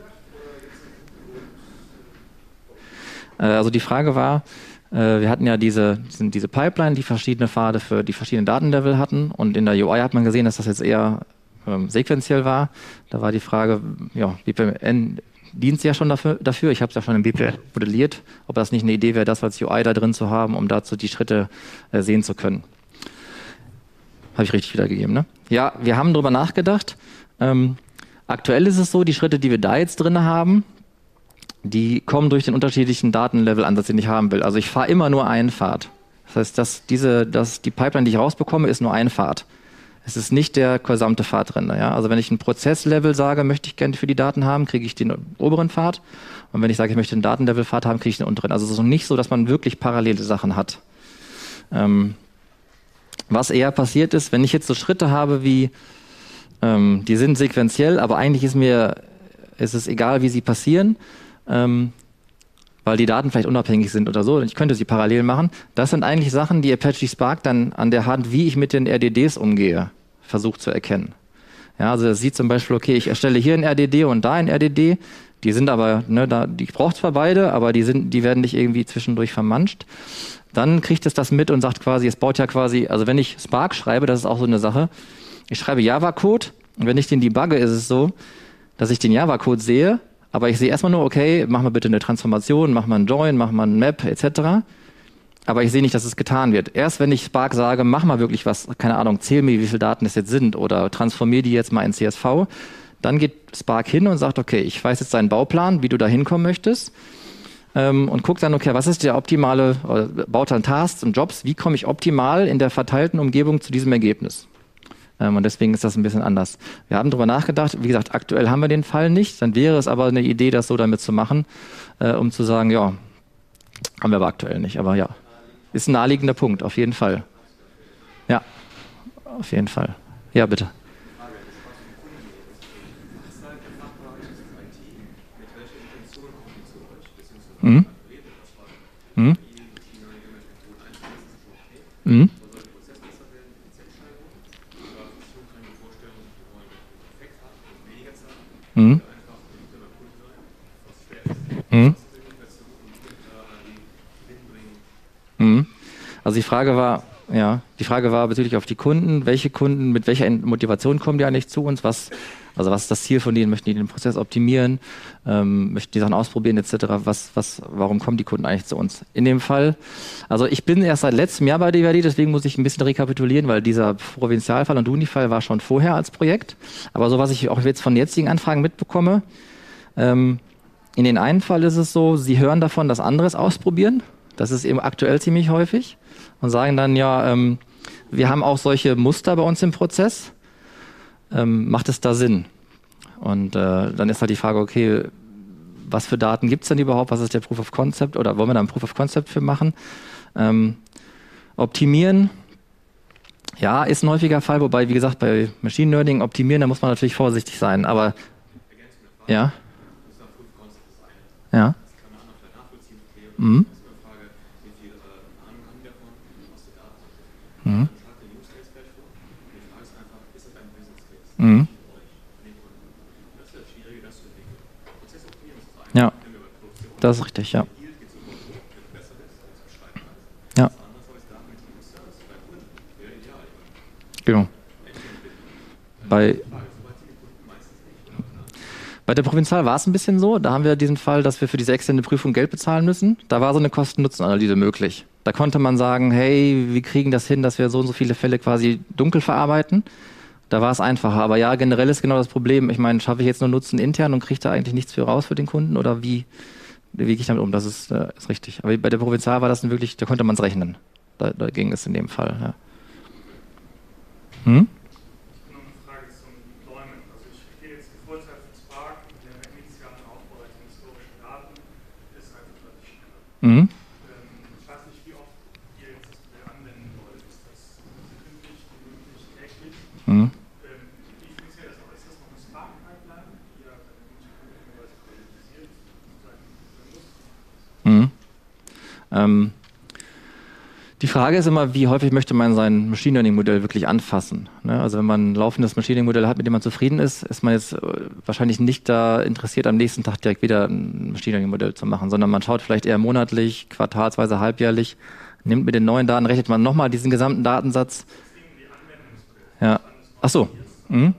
Also die Frage war, wir hatten ja diese, diese Pipeline, die verschiedene Pfade für die verschiedenen Datenlevel hatten und in der U I hat man gesehen, dass das jetzt eher ähm, sequenziell war. Da war die Frage, ja, B P M N dient ja schon dafür, dafür. Ich habe es ja schon im B P M modelliert, ob das nicht eine Idee wäre, das als U I da drin zu haben, um dazu die Schritte äh, sehen zu können. Habe ich richtig wiedergegeben, ne? Ja, wir haben darüber nachgedacht. Ähm, aktuell ist es so, die Schritte, die wir da jetzt drin haben, die kommen durch den unterschiedlichen Datenlevel-Ansatz, den ich haben will. Also ich fahre immer nur einen Pfad. Das heißt, dass diese, dass die Pipeline, die ich rausbekomme, ist nur ein Pfad. Es ist nicht der gesamte Pfad drin. Ja? Also wenn ich ein Prozesslevel sage, möchte ich gerne für die Daten haben, kriege ich den oberen Pfad. Und wenn ich sage, ich möchte einen Datenlevel-Pfad haben, kriege ich den unteren. Also es ist nicht so, dass man wirklich parallele Sachen hat. Ähm, was eher passiert ist, wenn ich jetzt so Schritte habe wie, ähm, die sind sequenziell, aber eigentlich ist mir, ist es egal, wie sie passieren, Ähm, weil die Daten vielleicht unabhängig sind oder so. Ich könnte sie parallel machen. Das sind eigentlich Sachen, die Apache Spark dann an der Hand, wie ich mit den R D Ds umgehe, versucht zu erkennen. Ja, also es sieht zum Beispiel, okay, ich erstelle hier ein R D D und da ein R D D. Die sind aber, ne, da, die braucht zwar beide, aber die sind, die werden nicht irgendwie zwischendurch vermanscht. Dann kriegt es das mit und sagt quasi, es baut ja quasi, also wenn ich Spark schreibe, das ist auch so eine Sache. Ich schreibe Java-Code und wenn ich den debugge, ist es so, dass ich den Java-Code sehe. Aber ich sehe erstmal nur, okay, mach mal bitte eine Transformation, mach mal einen Join, mach mal einen Map et cetera. Aber ich sehe nicht, dass es getan wird. Erst wenn ich Spark sage, mach mal wirklich was, keine Ahnung, zähl mir, wie viele Daten es jetzt sind oder transformier die jetzt mal in C S V, dann geht Spark hin und sagt, okay, ich weiß jetzt deinen Bauplan, wie du da hinkommen möchtest ähm, und guckt dann, okay, was ist der optimale, oder baut dann Tasks und Jobs, wie komme ich optimal in der verteilten Umgebung zu diesem Ergebnis? Ähm, und deswegen ist das ein bisschen anders. Wir haben darüber nachgedacht, wie gesagt, aktuell haben wir den Fall nicht, dann wäre es aber eine Idee, das so damit zu machen, äh, um zu sagen, ja, haben wir aber aktuell nicht, aber ja, ist ein naheliegender Punkt, auf jeden Fall. Ja, auf jeden Fall. Ja, bitte. Mhm. Mhm. Mhm. Mhm. Mhm. Mhm. Also die Frage war, ja, die Frage war bezüglich auf die Kunden, welche Kunden, mit welcher Motivation kommen die eigentlich zu uns, was, also was ist das Ziel von denen, möchten die den Prozess optimieren, ähm, möchten die Sachen ausprobieren et cetera. Was, was, warum kommen die Kunden eigentlich zu uns? In dem Fall, also ich bin erst seit letztem Jahr bei D W D, deswegen muss ich ein bisschen rekapitulieren, weil dieser Provinzialfall und Unifall war schon vorher als Projekt. Aber so was ich auch jetzt von jetzigen Anfragen mitbekomme, ähm, in den einen Fall ist es so, sie hören davon, dass anderes ausprobieren. Das ist eben aktuell ziemlich häufig und sagen dann, ja, ähm, wir haben auch solche Muster bei uns im Prozess. Ähm, macht es da Sinn? Und äh, dann ist halt die Frage, okay, was für Daten gibt es denn überhaupt? Was ist der Proof of Concept? Oder wollen wir da ein Proof of Concept für machen? Ähm, optimieren, ja, ist ein häufiger Fall, wobei, wie gesagt, bei Machine Learning optimieren, da muss man natürlich vorsichtig sein. Aber ja, ja. Mhm. Mhm. Mhm. Ja, das ist richtig, ja. Ja. Genau. Bei, bei der Provinzial war es ein bisschen so, da haben wir diesen Fall, dass wir für diese externe Prüfung Geld bezahlen müssen. Da war so eine Kosten-Nutzen-Analyse möglich. Da konnte man sagen, hey, wir kriegen das hin, dass wir so und so viele Fälle quasi dunkel verarbeiten. Da war es einfacher. Aber ja, generell ist genau das Problem. Ich meine, schaffe ich jetzt nur Nutzen intern und kriege da eigentlich nichts für raus für den Kunden? Oder wie, wie gehe ich damit um? Das ist, äh, ist richtig. Aber bei der Provinzial war das wirklich, da konnte man es rechnen. Da, da ging es in dem Fall, ja. Hm? Mhm. Ich weiß nicht, wie oft ihr jetzt das Modell anwenden wollt. Ist das sekündlich, minütlich, täglich? Mhm. Wie funktioniert das auch? Ist das noch eine Spark-Pipeline, die ja möglicherweise qualifizierend sein muss? Mhm. Ähm, die Frage ist immer, wie häufig möchte man sein Machine Learning-Modell wirklich anfassen? Ne? Also wenn man ein laufendes Machine Learning-Modell hat, mit dem man zufrieden ist, ist man jetzt wahrscheinlich nicht da interessiert, am nächsten Tag direkt wieder ein Machine Learning-Modell zu machen, sondern man schaut vielleicht eher monatlich, quartalsweise, halbjährlich, nimmt mit den neuen Daten, rechnet man nochmal diesen gesamten Datensatz. Ja. Ach so. Mhm.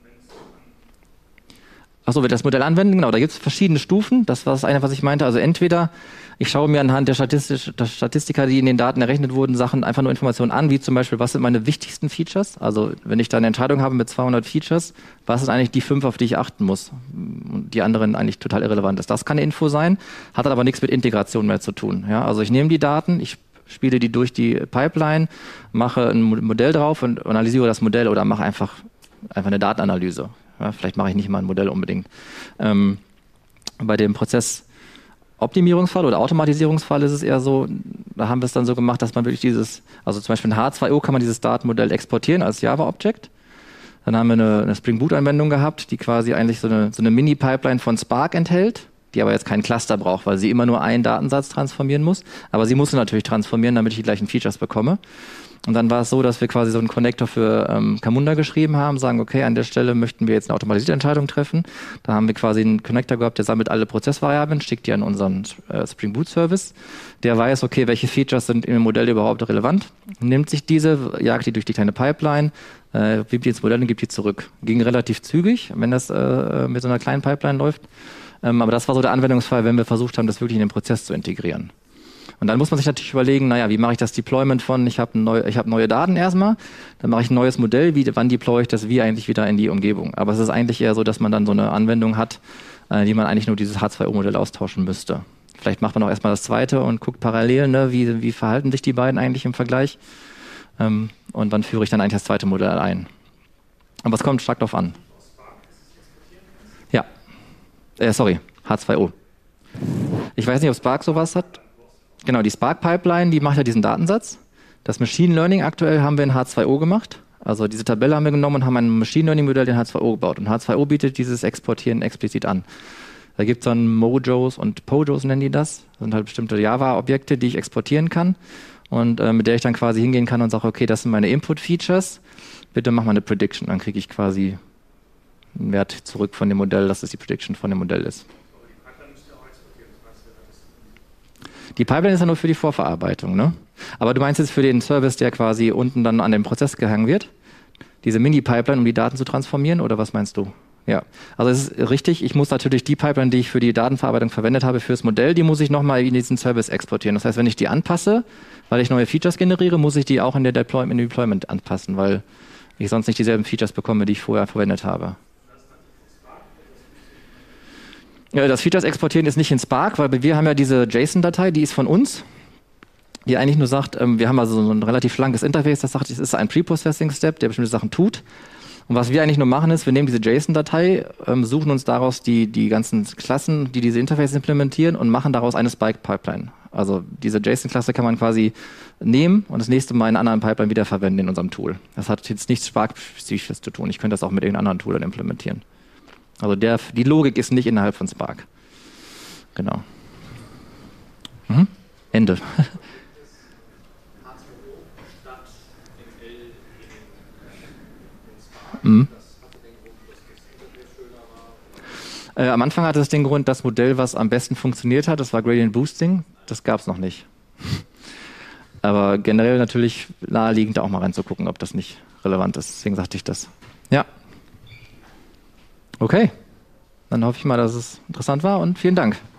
Achso, wird das Modell anwenden? Genau, da gibt es verschiedene Stufen. Das war das eine, was ich meinte. Also entweder ich schaue mir anhand der, Statistisch, der Statistiker, die in den Daten errechnet wurden, Sachen einfach nur Informationen an, wie zum Beispiel, was sind meine wichtigsten Features? Also wenn ich da eine Entscheidung habe mit zweihundert Features, was sind eigentlich die fünf, auf die ich achten muss? Und die anderen eigentlich total irrelevant ist. Das kann eine Info sein, hat aber nichts mit Integration mehr zu tun. Ja, also ich nehme die Daten, ich spiele die durch die Pipeline, mache ein Modell drauf und analysiere das Modell oder mache einfach, einfach eine Datenanalyse. Ja, vielleicht mache ich nicht mal ein Modell unbedingt. Ähm, bei dem Prozessoptimierungsfall oder Automatisierungsfall ist es eher so, da haben wir es dann so gemacht, dass man wirklich dieses, also zum Beispiel in H zwei O kann man dieses Datenmodell exportieren als Java-Object. Dann haben wir eine, eine Spring Boot-Anwendung gehabt, die quasi eigentlich so eine, so eine Mini-Pipeline von Spark enthält, die aber jetzt keinen Cluster braucht, weil sie immer nur einen Datensatz transformieren muss. Aber sie muss natürlich transformieren, damit ich die gleichen Features bekomme. Und dann war es so, dass wir quasi so einen Connector für ähm, Camunda geschrieben haben, sagen, okay, an der Stelle möchten wir jetzt eine automatisierte Entscheidung treffen. Da haben wir quasi einen Connector gehabt, der sammelt alle Prozessvariablen, schickt die an unseren äh, Spring Boot Service. Der weiß, okay, welche Features sind im Modell überhaupt relevant, nimmt sich diese, jagt die durch die kleine Pipeline, äh, gibt die ins Modell und gibt die zurück. Ging relativ zügig, wenn das äh, mit so einer kleinen Pipeline läuft. Ähm, aber das war so der Anwendungsfall, wenn wir versucht haben, das wirklich in den Prozess zu integrieren. Und dann muss man sich natürlich überlegen, naja, wie mache ich das Deployment von, ich habe neu, ich hab neue Daten erstmal, dann mache ich ein neues Modell, wie, wann deploy ich das wie eigentlich wieder in die Umgebung. Aber es ist eigentlich eher so, dass man dann so eine Anwendung hat, äh, die man eigentlich nur dieses H zwei O-Modell austauschen müsste. Vielleicht macht man auch erstmal das zweite und guckt parallel, ne, wie, wie verhalten sich die beiden eigentlich im Vergleich. Ähm, und wann führe ich dann eigentlich das zweite Modell ein. Aber es kommt stark drauf an. Ja. Äh, sorry, H zwei O. Ich weiß nicht, ob Spark sowas hat. Genau, die Spark-Pipeline, die macht ja diesen Datensatz. Das Machine Learning aktuell haben wir in H zwei O gemacht. Also diese Tabelle haben wir genommen und haben ein Machine Learning-Modell in H zwei O gebaut. Und H zwei O bietet dieses Exportieren explizit an. Da gibt es dann Mojos und Pojos, nennen die das. Das sind halt bestimmte Java-Objekte, die ich exportieren kann. Und äh, mit der ich dann quasi hingehen kann und sage, okay, das sind meine Input-Features. Bitte mach mal eine Prediction. Dann kriege ich quasi einen Wert zurück von dem Modell, dass es die Prediction von dem Modell ist. Die Pipeline ist ja nur für die Vorverarbeitung, ne? Aber du meinst jetzt für den Service, der quasi unten dann an den Prozess gehangen wird? Diese Mini-Pipeline, um die Daten zu transformieren, oder was meinst du? Ja, also es ist richtig, ich muss natürlich die Pipeline, die ich für die Datenverarbeitung verwendet habe, fürs Modell, die muss ich nochmal in diesen Service exportieren. Das heißt, wenn ich die anpasse, weil ich neue Features generiere, muss ich die auch in der Deploy- in Deployment anpassen, weil ich sonst nicht dieselben Features bekomme, die ich vorher verwendet habe. Ja, das Features exportieren ist nicht in Spark, weil wir haben ja diese JSON-Datei, die ist von uns, die eigentlich nur sagt, ähm, wir haben also so ein relativ schlankes Interface, das sagt, es ist ein Pre-Processing-Step, der bestimmte Sachen tut. Und was wir eigentlich nur machen ist, wir nehmen diese JSON-Datei, ähm, suchen uns daraus die, die ganzen Klassen, die diese Interfaces implementieren und machen daraus eine Spike-Pipeline. Also diese JSON-Klasse kann man quasi nehmen und das nächste Mal in einer anderen Pipeline wieder verwenden in unserem Tool. Das hat jetzt nichts Spark-spezifisches zu tun. Ich könnte das auch mit irgendeinem anderen Tool dann implementieren. Also der, die Logik ist nicht innerhalb von Spark. Genau. Mhm. Ende. Mhm. Äh, am Anfang hatte es den Grund, das Modell, was am besten funktioniert hat, das war Gradient Boosting, das gab es noch nicht. Aber generell natürlich naheliegend, da auch mal reinzugucken, ob das nicht relevant ist. Deswegen sagte ich das. Ja. Okay. Dann hoffe ich mal, dass es interessant war und vielen Dank.